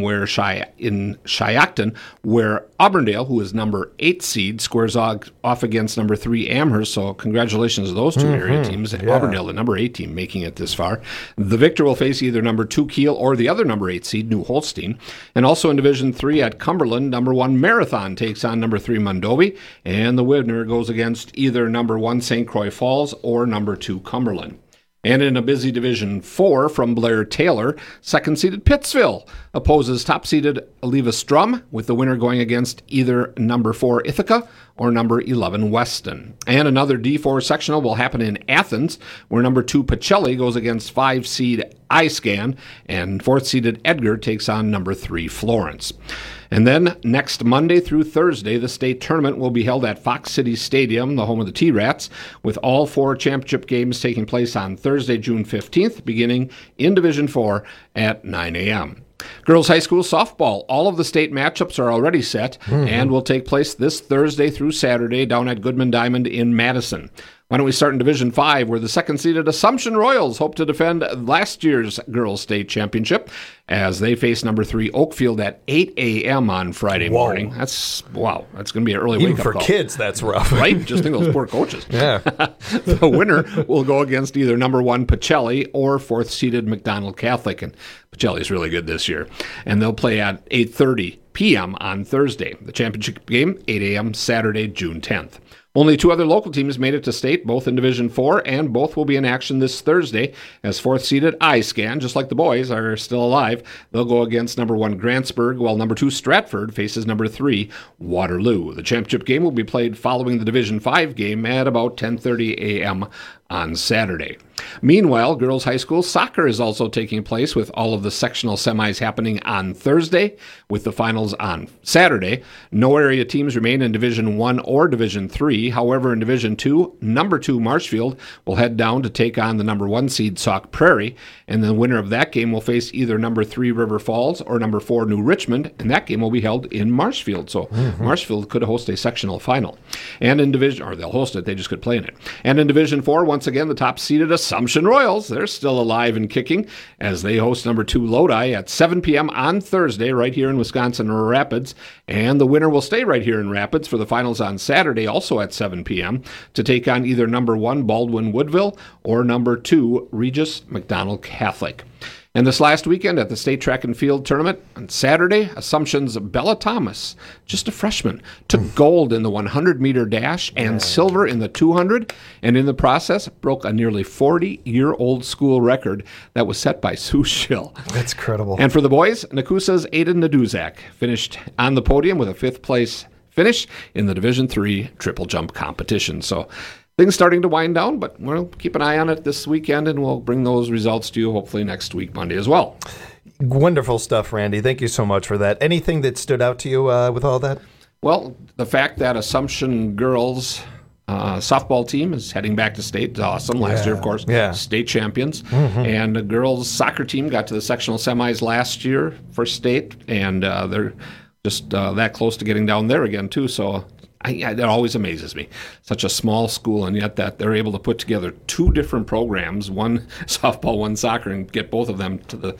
Shiocton, where Auburndale, who is number 8 seed, squares off against number 3 Amherst. So congratulations to those two area teams. Yeah. Auburndale, the number 8 team, making it this far. The victor will face either number 2 Kiel or the other number 8 seed, New Holstein. And also in Division III at Cumberland, number 1 Marathon takes on number 3 Mondovi. And the winner goes against either number 1 St. Croix Falls or number 2 Cumberland. And in a busy Division IV from Blair Taylor, second-seeded Pittsville opposes top-seeded Oliva Strum, with the winner going against either number 4 Ithaca or number 11 Weston. And another D4 sectional will happen in Athens, where number 2 Pacelli goes against 5-seed iScan, and 4th-seeded Edgar takes on number 3 Florence. And then next Monday through Thursday, the state tournament will be held at Fox City Stadium, the home of the T-Rats, with all 4 championship games taking place on Thursday, June 15th, beginning in Division IV at 9 a.m. Girls High School softball. All of the state matchups are already set and will take place this Thursday through Saturday down at Goodman Diamond in Madison. Why don't we start in Division V, where the second-seeded Assumption Royals hope to defend last year's girls' state championship as they face number 3 Oakfield at 8 a.m. on Friday morning. That's going to be an early wake-up call. Even for kids, that's rough. Right? Just think of those poor coaches. Yeah. The winner will go against either number 1 Pacelli or 4th-seeded McDonald Catholic, and Pacelli is really good this year. And they'll play at 8:30 p.m. on Thursday. The championship game, 8 a.m. Saturday, June 10th. Only 2 other local teams made it to state, both in Division IV, and both will be in action this Thursday as 4th-seeded iScan, just like the boys, are still alive. They'll go against number 1 Grantsburg, while number 2 Stratford faces number 3 Waterloo. The championship game will be played following the Division V game at about 10:30 a.m. on Saturday. Meanwhile, girls' high school soccer is also taking place, with all of the sectional semis happening on Thursday, with the finals on Saturday. No area teams remain in Division I or Division III. However, in Division II, number 2 Marshfield will head down to take on the number 1 seed Sauk Prairie, and the winner of that game will face either number 3 River Falls or number 4 New Richmond, and that game will be held in Marshfield. So Marshfield could host a sectional final. And in Division, or they'll host it, they just could play in it. And in Division IV, once again, the top-seeded Assumption Royals, they're still alive and kicking as they host number 2 Lodi at 7 p.m. on Thursday right here in Wisconsin Rapids. And the winner will stay right here in Rapids for the finals on Saturday, also at 7 p.m., to take on either number 1 Baldwin Woodville or number 2 Regis McDonald Catholic. And this last weekend at the State Track and Field Tournament on Saturday, Assumption's Bella Thomas, just a freshman, took gold in the 100-meter dash and silver in the 200, and in the process broke a nearly 40-year-old school record that was set by Sue Schill. That's incredible. And for the boys, Nakusa's Aiden Naduzak finished on the podium with a 5th-place finish in the Division III triple jump competition. So things starting to wind down, but we'll keep an eye on it this weekend, and we'll bring those results to you hopefully next week, Monday as well. Wonderful stuff, Randy. Thank you so much for that. Anything that stood out to you with all that? Well, the fact that Assumption girls softball team is heading back to state is awesome. Last year, of course, state champions. And the girls soccer team got to the sectional semis last year for state, and they're just that close to getting down there again, too. So it always amazes me. Such a small school, and yet that they're able to put together 2 different programs, one softball, one soccer, and get both of them to the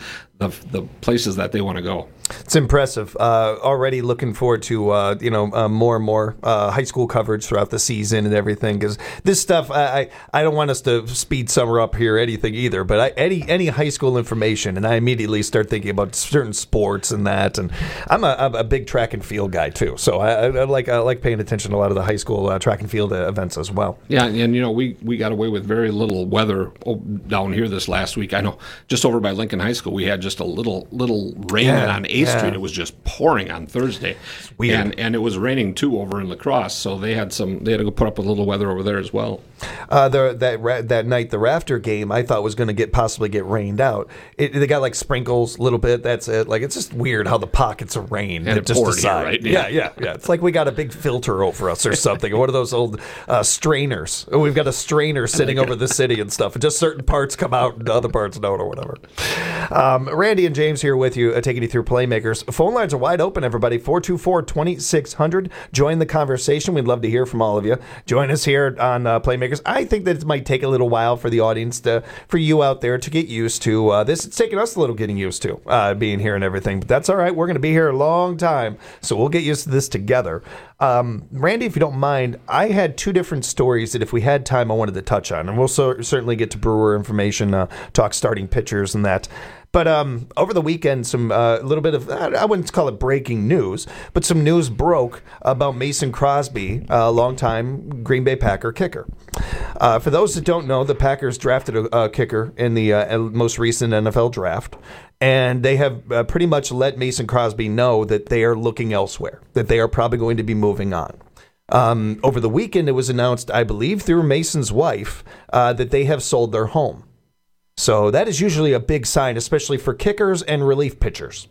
the places that they want to go. It's impressive. Already looking forward to more and more high school coverage throughout the season and everything, because this stuff I don't want us to speed summer up here or anything either. But any high school information, and I immediately start thinking about certain sports and that. And I'm a big track and field guy too, so I like paying attention to a lot of the high school track and field events as well. Yeah, and we got away with very little weather down here this last week. I know just over by Lincoln High School we had just a little rain on A Street. It was just pouring on Thursday, and it was raining too over in La Crosse. So they had to go put up with a little weather over there as well. That night, the Rafter game, I thought was going to possibly get rained out. They got like sprinkles a little bit. That's it. Like, it's just weird how the pockets of rain and it just poured decide. Here, right? Yeah. It's like we got a big filter over us or something. One of those old strainers. We've got a strainer sitting over the city and stuff. Just certain parts come out and other parts don't, or whatever. Randy and James here with you, taking you through Playmakers. Phone lines are wide open, everybody. 424-2600. Join the conversation. We'd love to hear from all of you. Join us here on Playmakers. I think that it might take a little while for the audience for you out there to get used to this. It's taken us a little getting used to being here and everything, but that's all right. We're going to be here a long time, so we'll get used to this together. Randy, if you don't mind, I had two different stories that if we had time I wanted to touch on, and we'll certainly get to Brewer information, talk starting pitchers and that. But over the weekend, some little bit of, I wouldn't call it breaking news, but some news broke about Mason Crosby, a longtime Green Bay Packer kicker. For those that don't know, the Packers drafted a kicker in the most recent NFL draft, and they have pretty much let Mason Crosby know that they are looking elsewhere, that they are probably going to be moving on. Over the weekend, it was announced, I believe through Mason's wife, that they have sold their home. So that is usually a big sign, especially for kickers and relief pitchers.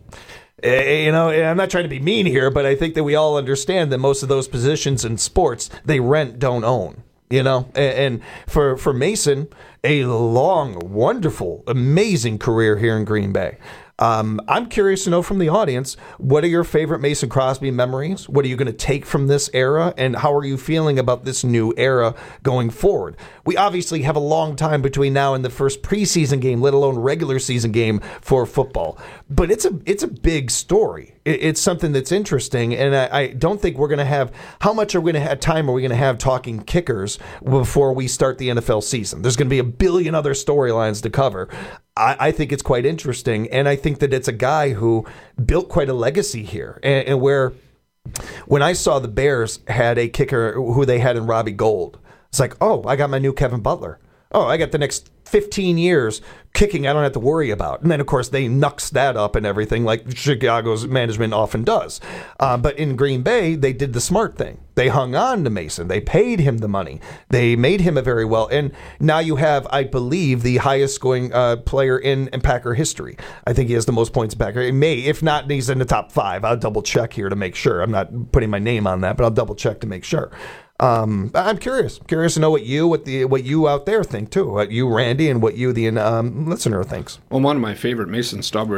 I'm not trying to be mean here, but I think that we all understand that most of those positions in sports, they rent, don't own. And for Mason, a long, wonderful, amazing career here in Green Bay. I'm curious to know from the audience, what are your favorite Mason Crosby memories? What are you going to take from this era? And how are you feeling about this new era going forward? We obviously have a long time between now and the first preseason game, let alone regular season game for football. But it's a big story. It's something that's interesting, and I don't think we're going to have, how much time are we going to have talking kickers before we start the NFL season? There's going to be a billion other storylines to cover. I think it's quite interesting, and I think that it's a guy who built quite a legacy here, and where when I saw the Bears had a kicker who they had in Robbie Gould, it's like, oh, I got my new Kevin Butler. Oh, I got the next 15 years kicking I don't have to worry about. And then, of course, they nux that up and everything like Chicago's management often does. But in Green Bay, they did the smart thing. They hung on to Mason. They paid him the money. They made him a very well. And now you have, I believe, the highest scoring player in Packer history. I think he has the most points in Packer. It may, if not, he's in the top 5. I'll double check here to make sure. I'm not putting my name on that, but I'll double check to make sure. I'm curious to know what you out there think too. What you, Randy, and what you, the listener, thinks. Well, one of my favorite Mason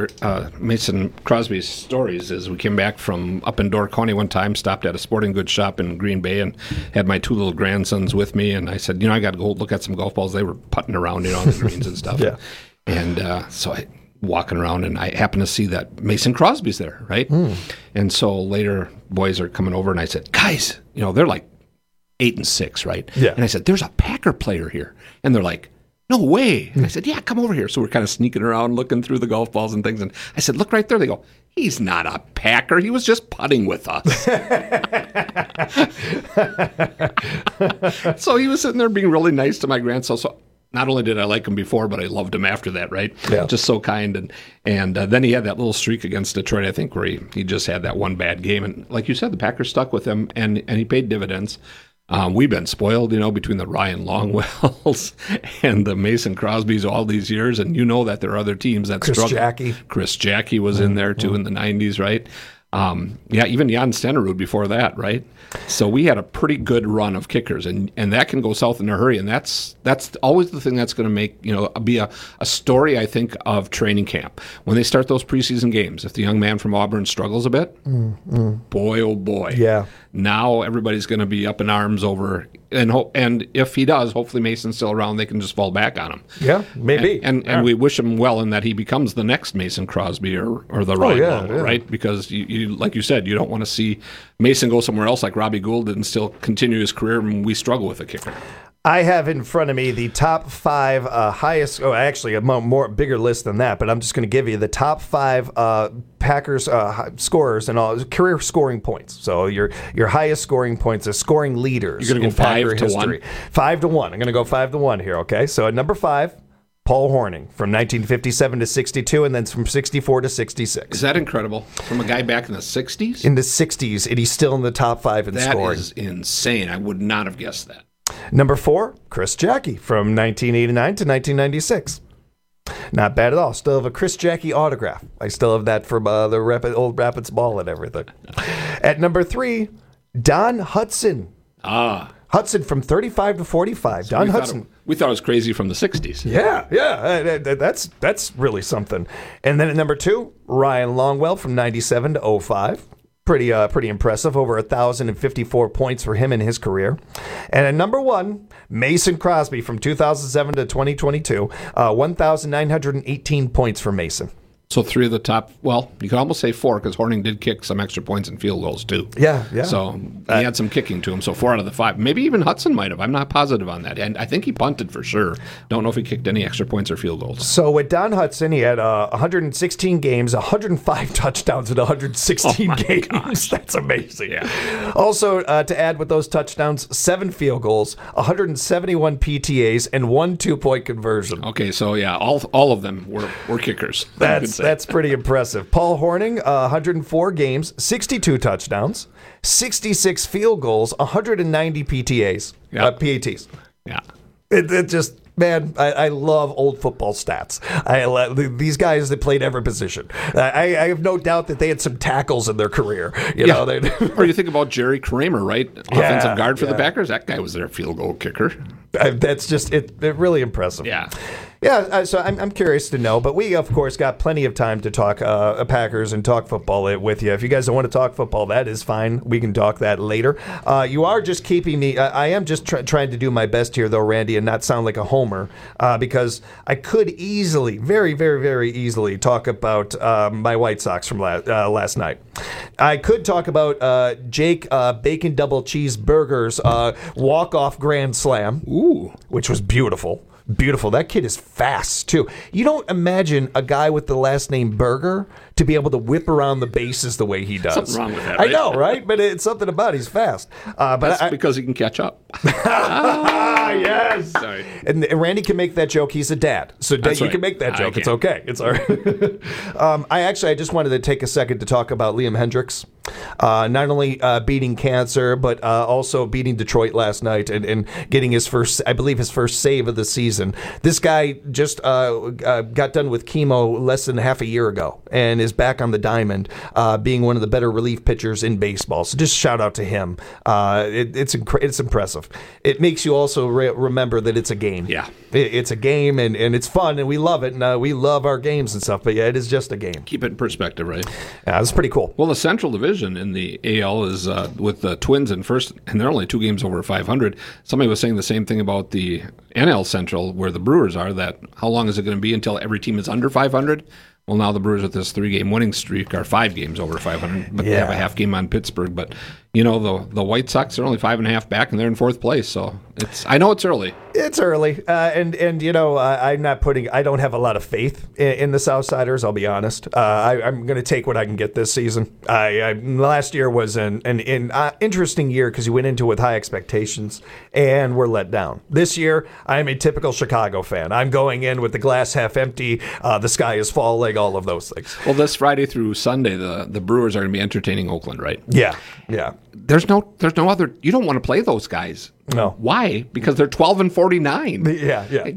Crosby's stories is we came back from up in Door County one time, stopped at a sporting goods shop in Green Bay, and had my 2 little grandsons with me. And I said, I got to go look at some golf balls. They were putting around, on the greens and stuff. Yeah. And so I walking around, and I happened to see that Mason Crosby's there, right? And so later, boys are coming over, and I said, guys, they're like 8 and 6, right? Yeah. And I said, there's a Packer player here. And they're like, no way. And I said, yeah, come over here. So we're kind of sneaking around, looking through the golf balls and things. And I said, look right there. They go, he's not a Packer. He was just putting with us. So he was sitting there being really nice to my grandson. So not only did I like him before, but I loved him after that, right? Yeah. Just so kind. And then he had that little streak against Detroit, I think, where he just had that one bad game. And like you said, the Packers stuck with him, and he paid dividends. We've been spoiled, between the Ryan Longwells and the Mason Crosbys all these years, and that there are other teams that struggle. Chris Jackie was in there too in the 90s, right? Even Jan Stenerud before that, right? So we had a pretty good run of kickers, and that can go south in a hurry, and that's always the thing that's going to make be a story, I think, of training camp when they start those preseason games. If the young man from Auburn struggles a bit, boy oh boy, yeah. Now everybody's going to be up in arms over And if he does, hopefully Mason's still around. They can just fall back on him. Yeah, maybe. And we wish him well in that he becomes the next Mason Crosby or the Ryan Longwell, right? Because you like you said, you don't want to see Mason go somewhere else like Robbie Gould did and still continue his career, and we struggle with a kicker. I have in front of me the top 5 highest. Oh, actually, a more bigger list than that. But I'm just going to give you the top 5 Packers scorers and all career scoring points. So your highest scoring points as scoring leaders. You're going to go 5 to 1. 5 to 1. I'm going to go 5 to 1 here. Okay. So at number 5, Paul Hornung from 1957 to 62, and then from 64 to 66. Is that incredible? From a guy back in the 60s? In the 60s, and he's still in the top 5 in scoring. That is insane. I would not have guessed that. Number 4, Chris Jackie from 1989 to 1996. Not bad at all. Still have a Chris Jackie autograph. I still have that from the old Rapids Ball and everything. At number 3, Don Hudson. Hudson from 35 to 45. So Don Hudson. We thought it was crazy from the 60s. Yeah. That's really something. And then at number 2, Ryan Longwell from 97 to 05. Pretty impressive. Over 1,054 points for him in his career. And at number 1, Mason Crosby from 2007 to 2022. 1,918 points for Mason. So 3 of the top, well, you could almost say 4 because Hornung did kick some extra points and field goals too. Yeah. So he had some kicking to him. So 4 out of the 5. Maybe even Hudson might have. I'm not positive on that. And I think he punted for sure. Don't know if he kicked any extra points or field goals. So with Don Hudson, he had 116 games, 105 touchdowns in 116 games. Gosh. That's amazing. Yeah. Also, to add with those touchdowns, 7 field goals, 171 PTAs, and 1 2-point conversion. Okay, so yeah, all of them were kickers. That's pretty impressive. Paul Hornung, 104 games, 62 touchdowns, 66 field goals, 190 PTAs. PATs. Yeah. It just, man, I love old football stats. These guys that played every position. I have no doubt that they had some tackles in their career. You know, or you think about Jerry Kramer, right? Offensive guard for the Packers. That guy was their field goal kicker. That's just it. Really impressive. Yeah. Yeah, so I'm curious to know, but we, of course, got plenty of time to talk Packers and talk football with you. If you guys don't want to talk football, that is fine. We can talk that later. You are just keeping me, I am just trying to do my best here, though, Randy, and not sound like a homer, because I could easily, very, very, very easily talk about my White Sox from last night. I could talk about Jake Bacon Double Cheeseburger's walk-off grand slam, which was beautiful. Beautiful. That kid is fast, too. You don't imagine a guy with the last name Burger to be able to whip around the bases the way he does. Something wrong with that, right? I know, right? But it's something about he's fast. But that's because he can catch up. Yes. Sorry. And Randy can make that joke. He's a dad. So you can make that joke. It's okay. It's all right. I just wanted to take a second to talk about Liam Hendriks. Not only beating cancer, but also beating Detroit last night and getting his first save of the season. This guy just got done with chemo less than half a year ago and is back on the diamond, being one of the better relief pitchers in baseball. So just shout out to him. It's impressive. It makes you also remember that it's a game. Yeah. It's a game, and it's fun, and we love it, and we love our games and stuff, but yeah, it is just a game. Keep it in perspective, right? Yeah, it's pretty cool. Well, the Central Division in the AL is with the Twins in first, and they're only 2 games over 500. Somebody was saying the same thing about the NL Central, where the Brewers are, that how long is it going to be until every team is under 500? Well, now the Brewers with this 3-game winning streak are 5 games over 500, but they have a half game on Pittsburgh. But, you know, the White Sox are only 5.5 back, and they're in 4th place. So I know it's early. It's early, and you know, I don't have a lot of faith in the Southsiders. I'll be honest. I'm going to take what I can get this season. Last year was an interesting year because you went into it with high expectations and were let down. This year, I'm a typical Chicago fan. I'm going in with the glass half empty. The sky is falling. All of those things. Well, this Friday through Sunday, the Brewers are going to be entertaining Oakland, right? Yeah. There's no other. You don't want to play those guys. No. Why? Because they're 12 and 49. Yeah.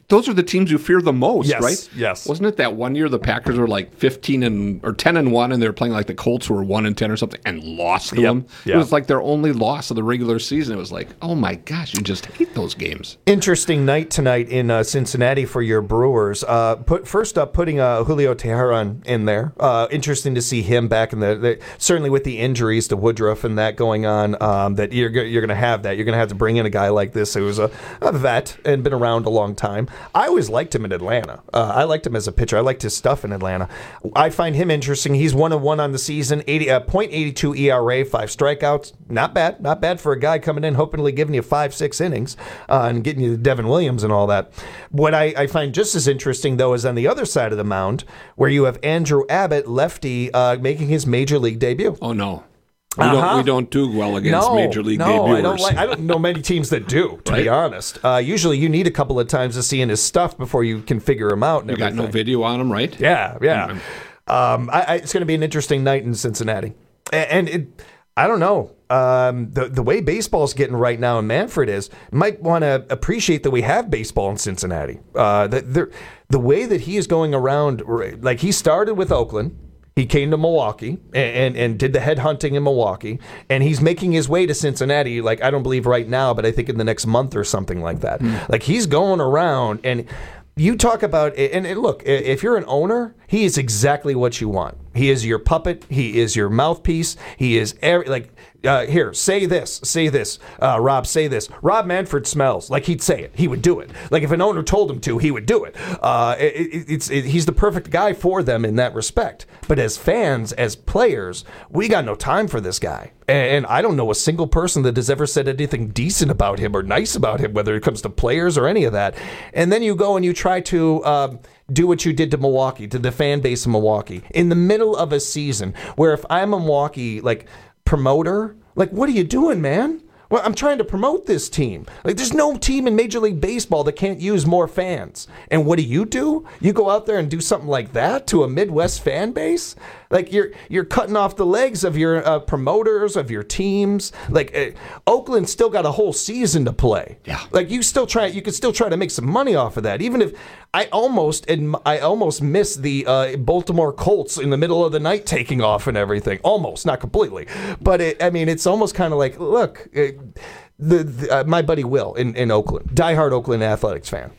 those are the teams you fear the most, Yes, right? yes. Wasn't it that one year the Packers were like 10-1, and they were playing like the Colts who were 1-10 or something, and lost to them? Yep. It was like their only loss of the regular season. It was like, oh my gosh, you just hate those games. Interesting night tonight in Cincinnati for your Brewers. Putting Julio Teheran in there. Interesting to see him back in the certainly with the injuries to Woodruff and that going on. That you're going to have that. You're going to have to bring in a guy like this who's a vet and been around a long time. I always liked him in Atlanta. I liked him as a pitcher. I liked his stuff in Atlanta. I find him interesting. He's 1-1 on the season. 0.82 ERA, 5 strikeouts. Not bad. Not bad for a guy coming in, hopefully giving you 5-6 innings and getting you Devin Williams and all that. What I find just as interesting, though, is on the other side of the mound, where you have Andrew Abbott, lefty, making his major league debut. Oh, no. We don't do well against major league debuters. I don't know many teams that do, to be honest. Usually you need a couple of times to see in his stuff before you can figure him out. And you got no video on him, right? Yeah. It's going to be an interesting night in Cincinnati. And I don't know. The way baseball's getting right now in Manfred might want to appreciate that we have baseball in Cincinnati. The way that he is going around, like he started with Oakland. He came to Milwaukee and did the headhunting in Milwaukee, and he's making his way to Cincinnati, like I don't believe right now, but I think in the next month or something like that. Like he's going around, and you talk about, and look, if you're an owner, he is exactly what you want. He is your puppet. He is your mouthpiece. He is here, say this. Rob, say this. Rob Manfred smells. Like he'd say it. He would do it. Like if an owner told him to, he would do it. He's the perfect guy for them in that respect. But as fans, as players, we got no time for this guy. And I don't know a single person that has ever said anything decent about him or nice about him, whether it comes to players or any of that. And then you go and you try to do what you did to Milwaukee, to the fan base of Milwaukee, in the middle of a season where if I'm a Milwaukee promoter, what are you doing, man? Well, I'm trying to promote this team. There's no team in Major League Baseball that can't use more fans. And what do? You go out there and do something like that to a Midwest fan base? You're cutting off the legs of your promoters, of your teams. Oakland still got a whole season to play. Yeah. You could still try to make some money off of that. Even if I almost miss the Baltimore Colts in the middle of the night taking off and everything. Almost, not completely. But it's almost kind of like, look, my buddy Will in Oakland, diehard Oakland Athletics fan.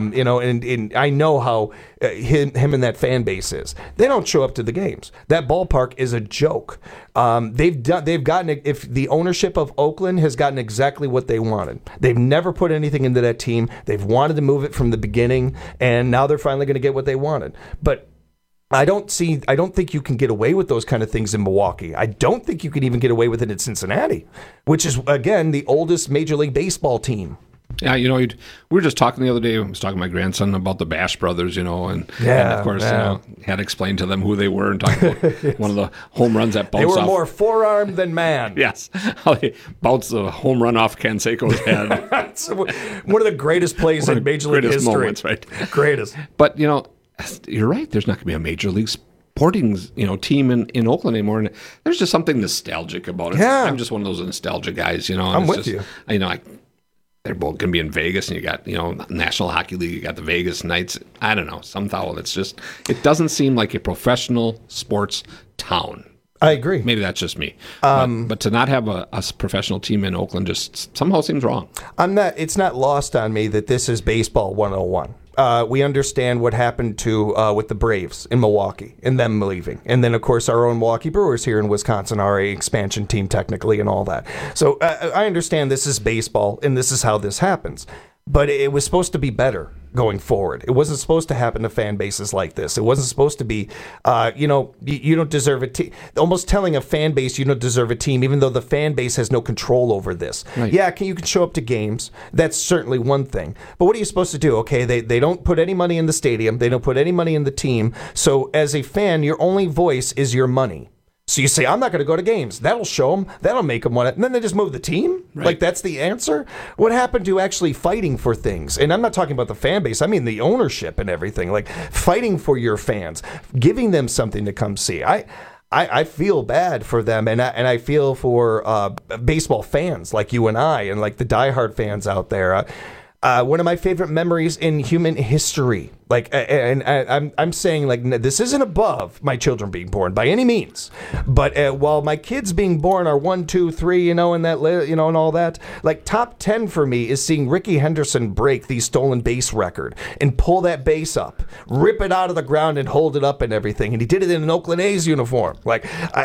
And I know how him and that fan base is. They don't show up to the games. That ballpark is a joke. They've gotten, if the ownership of Oakland has gotten exactly what they wanted. They've never put anything into that team. They've wanted to move it from the beginning, and now they're finally going to get what they wanted. But I don't think you can get away with those kind of things in Milwaukee. I don't think you can even get away with it in Cincinnati, which is, again, the oldest Major League Baseball team. Yeah, we were just talking the other day. I was talking to my grandson about the Bash brothers, and of course, had explained to them who they were and talked about one of the home runs that bounced off. They were more forearm than man. Yes, how they bounced the home run off Canseco's head. One of the greatest plays in Major League history. Moments, right? Greatest. But you're right. There's not going to be a Major League sporting team in Oakland anymore, and there's just something nostalgic about it. Yeah. I'm just one of those nostalgic guys. I'm with you. They're both going to be in Vegas, and you got National Hockey League. You got the Vegas Knights. I don't know. Somehow it doesn't seem like a professional sports town. I agree. Maybe that's just me. But to not have a professional team in Oakland just somehow seems wrong. It's not lost on me that this is baseball 101. We understand what happened with the Braves in Milwaukee and them leaving. And then, of course, our own Milwaukee Brewers here in Wisconsin are a expansion team technically and all that. So I understand this is baseball and this is how this happens. But it was supposed to be better going forward. It wasn't supposed to happen to fan bases like this. It wasn't supposed to be, you don't deserve a team. Almost telling a fan base you don't deserve a team, even though the fan base has no control over this. Right. Yeah, you can show up to games. That's certainly one thing. But what are you supposed to do? Okay, they don't put any money in the stadium. They don't put any money in the team. So as a fan, your only voice is your money. So you say, I'm not going to go to games. That'll show them. That'll make them want it. And then they just move the team? Right. That's the answer? What happened to actually fighting for things? And I'm not talking about the fan base. I mean the ownership and everything. Fighting for your fans. Giving them something to come see. I feel bad for them. And I feel for baseball fans like you and I and the diehard fans out there. One of my favorite memories in human history. Like, and I'm saying, like, this isn't above my children being born by any means. But while my kids being born are 1, 2, 3, and and all that, like, top 10 for me is seeing Ricky Henderson break the stolen base record and pull that base up, rip it out of the ground, and hold it up and everything. And he did it in an Oakland A's uniform. Like,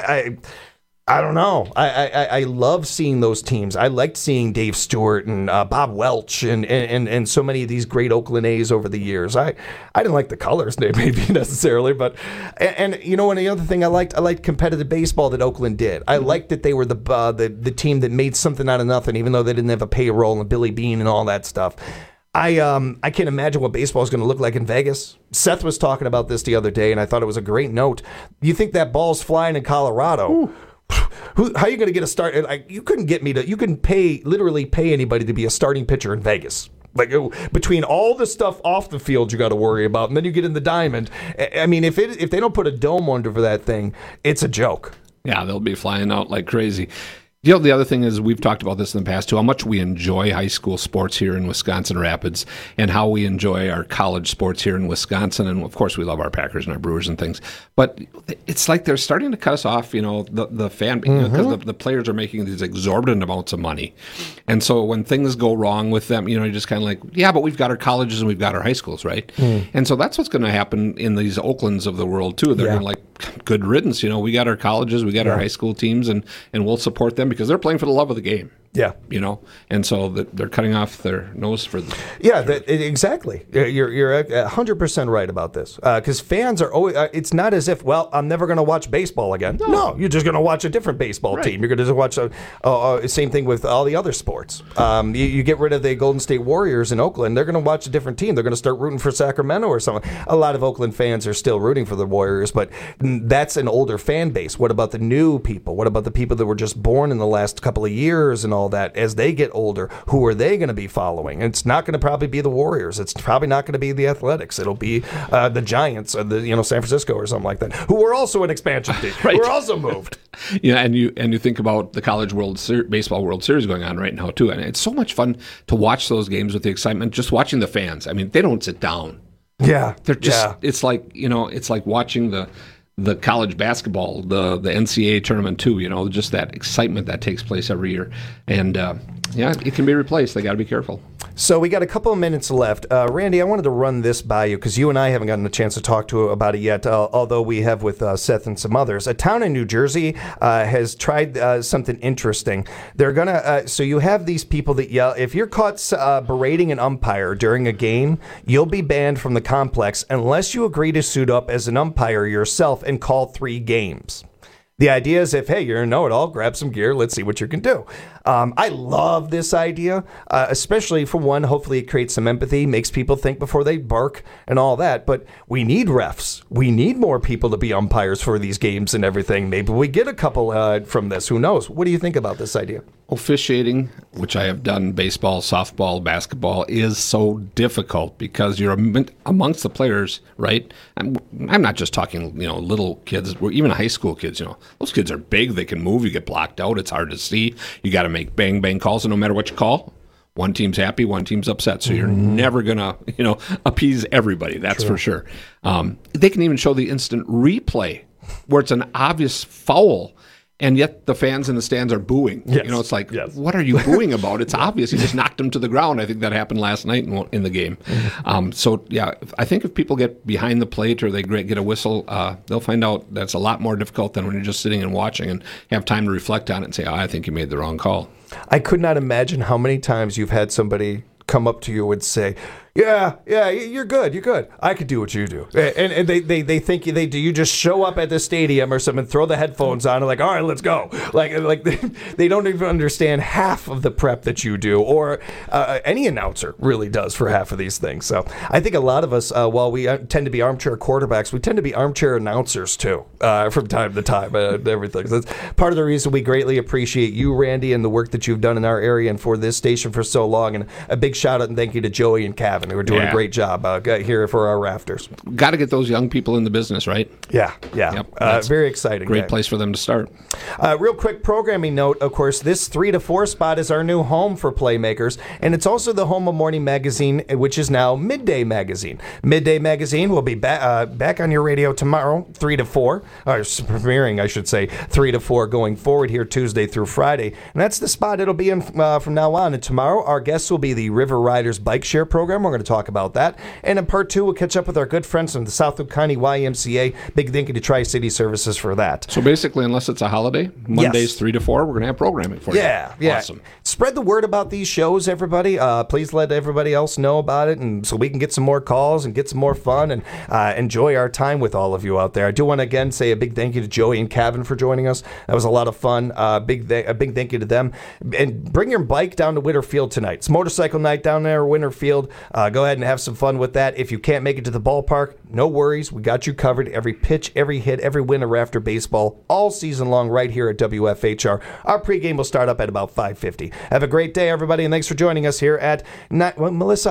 I don't know. I love seeing those teams. I liked seeing Dave Stewart and Bob Welch and so many of these great Oakland A's over the years. I didn't like the colors maybe necessarily, but and the other thing I liked competitive baseball that Oakland did. I liked that they were the team that made something out of nothing, even though they didn't have a payroll and Billy Beane and all that stuff. I can't imagine what baseball is going to look like in Vegas. Seth was talking about this the other day, and I thought it was a great note. You think that ball's flying in Colorado? Ooh. How are you going to get a start? You couldn't get me to. You can literally pay anybody to be a starting pitcher in Vegas. Like, between all the stuff off the field you got to worry about, and then you get in the diamond. I mean, if they don't put a dome under that thing, it's a joke. Yeah, they'll be flying out like crazy. The other thing is, we've talked about this in the past too, how much we enjoy high school sports here in Wisconsin Rapids and how we enjoy our college sports here in Wisconsin. And of course, we love our Packers and our Brewers and things. But it's like they're starting to cut us off, the fan, because the players are making these exorbitant amounts of money. And so when things go wrong with them, you're just kind of like, yeah, but we've got our colleges and we've got our high schools, right? And so that's what's going to happen in these Oaklands of the world too. They're going to like, good riddance. We got our colleges, we got our high school teams, and we'll support them because they're playing for the love of the game. Yeah. And so they're cutting off their nose for the... Yeah, exactly. You're 100% right about this. Because fans are always... it's not as if, well, I'm never going to watch baseball again. No, you're just going to watch a different baseball team. You're going to watch same thing with all the other sports. You get rid of the Golden State Warriors in Oakland, they're going to watch a different team. They're going to start rooting for Sacramento or something. A lot of Oakland fans are still rooting for the Warriors, but that's an older fan base. What about the new people? What about the people that were just born in the last couple of years and all that? As they get older, who are they going to be following? It's not going to probably be the Warriors. It's probably not going to be the Athletics. It'll be the Giants or the San Francisco or something like that, who were also an expansion team. Right. Who were also moved. And you think about the College Baseball World Series going on right now too, and it's so much fun to watch those games with the excitement. Just watching the fans. I mean, they don't sit down. Yeah, they're just. Yeah. It's like it's like watching the college basketball, the NCAA tournament too, just that excitement that takes place every year. And it can be replaced. They got to be careful. So we got a couple of minutes left. Randy, I wanted to run this by you because you and I haven't gotten a chance to talk to about it yet, although we have with Seth and some others. A town in New Jersey has tried something interesting. They're going to, so you have these people that yell, if you're caught berating an umpire during a game, you'll be banned from the complex unless you agree to suit up as an umpire yourself and call 3 games. The idea is if, hey, you're a know-it-all, grab some gear, let's see what you can do. I love this idea, especially for one, hopefully it creates some empathy, makes people think before they bark and all that. But we need refs. We need more people to be umpires for these games and everything. Maybe we get a couple from this. Who knows? What do you think about this idea? Officiating, which I have done baseball, softball, basketball, is so difficult because you're amongst the players, right? I'm not just talking, little kids, even high school kids, those kids are big. They can move. You get blocked out. It's hard to see. You got to make bang, bang calls, and no matter what you call, one team's happy, one team's upset. So you're never going to, appease everybody. That's for sure. They can even show the instant replay where it's an obvious foul, and yet the fans in the stands are booing. Yes. It's like, what are you booing about? It's obvious. You just knocked him to the ground. I think that happened last night in the game. I think if people get behind the plate or they get a whistle, they'll find out that's a lot more difficult than when you're just sitting and watching and have time to reflect on it and say, I think you made the wrong call. I could not imagine how many times you've had somebody come up to you and say, yeah, you're good. I could do what you do. And they think they do. You just show up at the stadium or something, throw the headphones on, and like, all right, let's go. Like they don't even understand half of the prep that you do, or any announcer really does for half of these things. So I think a lot of us, while we tend to be armchair quarterbacks, we tend to be armchair announcers too, from time to time and everything. So that's part of the reason we greatly appreciate you, Randy, and the work that you've done in our area and for this station for so long. And a big shout out and thank you to Joey and Cav Kevin, who are doing a great job here for our rafters. Got to get those young people in the business, right? Yeah. Yep, very exciting. Great place for them to start. Real quick programming note, of course, this 3 to 4 spot is our new home for Playmakers, and it's also the home of Morning Magazine, which is now Midday Magazine. Midday Magazine will be back on your radio tomorrow, 3 to 4, or premiering, I should say, 3 to 4 going forward here Tuesday through Friday. And that's the spot it'll be in from now on. And tomorrow, our guests will be the River Riders Bike Share program. We're going to talk about that. And in part 2, we'll catch up with our good friends from the Southwood County YMCA. Big thank you to Tri-City Services for that. So basically, unless it's a holiday, Mondays 3 to 4, we're going to have programming for you. Yeah. Awesome. Spread the word about these shows, everybody. Please let everybody else know about it, and so we can get some more calls and get some more fun and enjoy our time with all of you out there. I do want to again say a big thank you to Joey and Kevin for joining us. That was a lot of fun. A big thank you to them. And bring your bike down to Winterfield tonight. It's motorcycle night down there, Winterfield. Go ahead and have some fun with that. If you can't make it to the ballpark, no worries. We got you covered. Every pitch, every hit, every win of Rafter baseball, all season long right here at WFHR. Our pregame will start up at about 5:50. Have a great day, everybody, and thanks for joining us here at Melissa.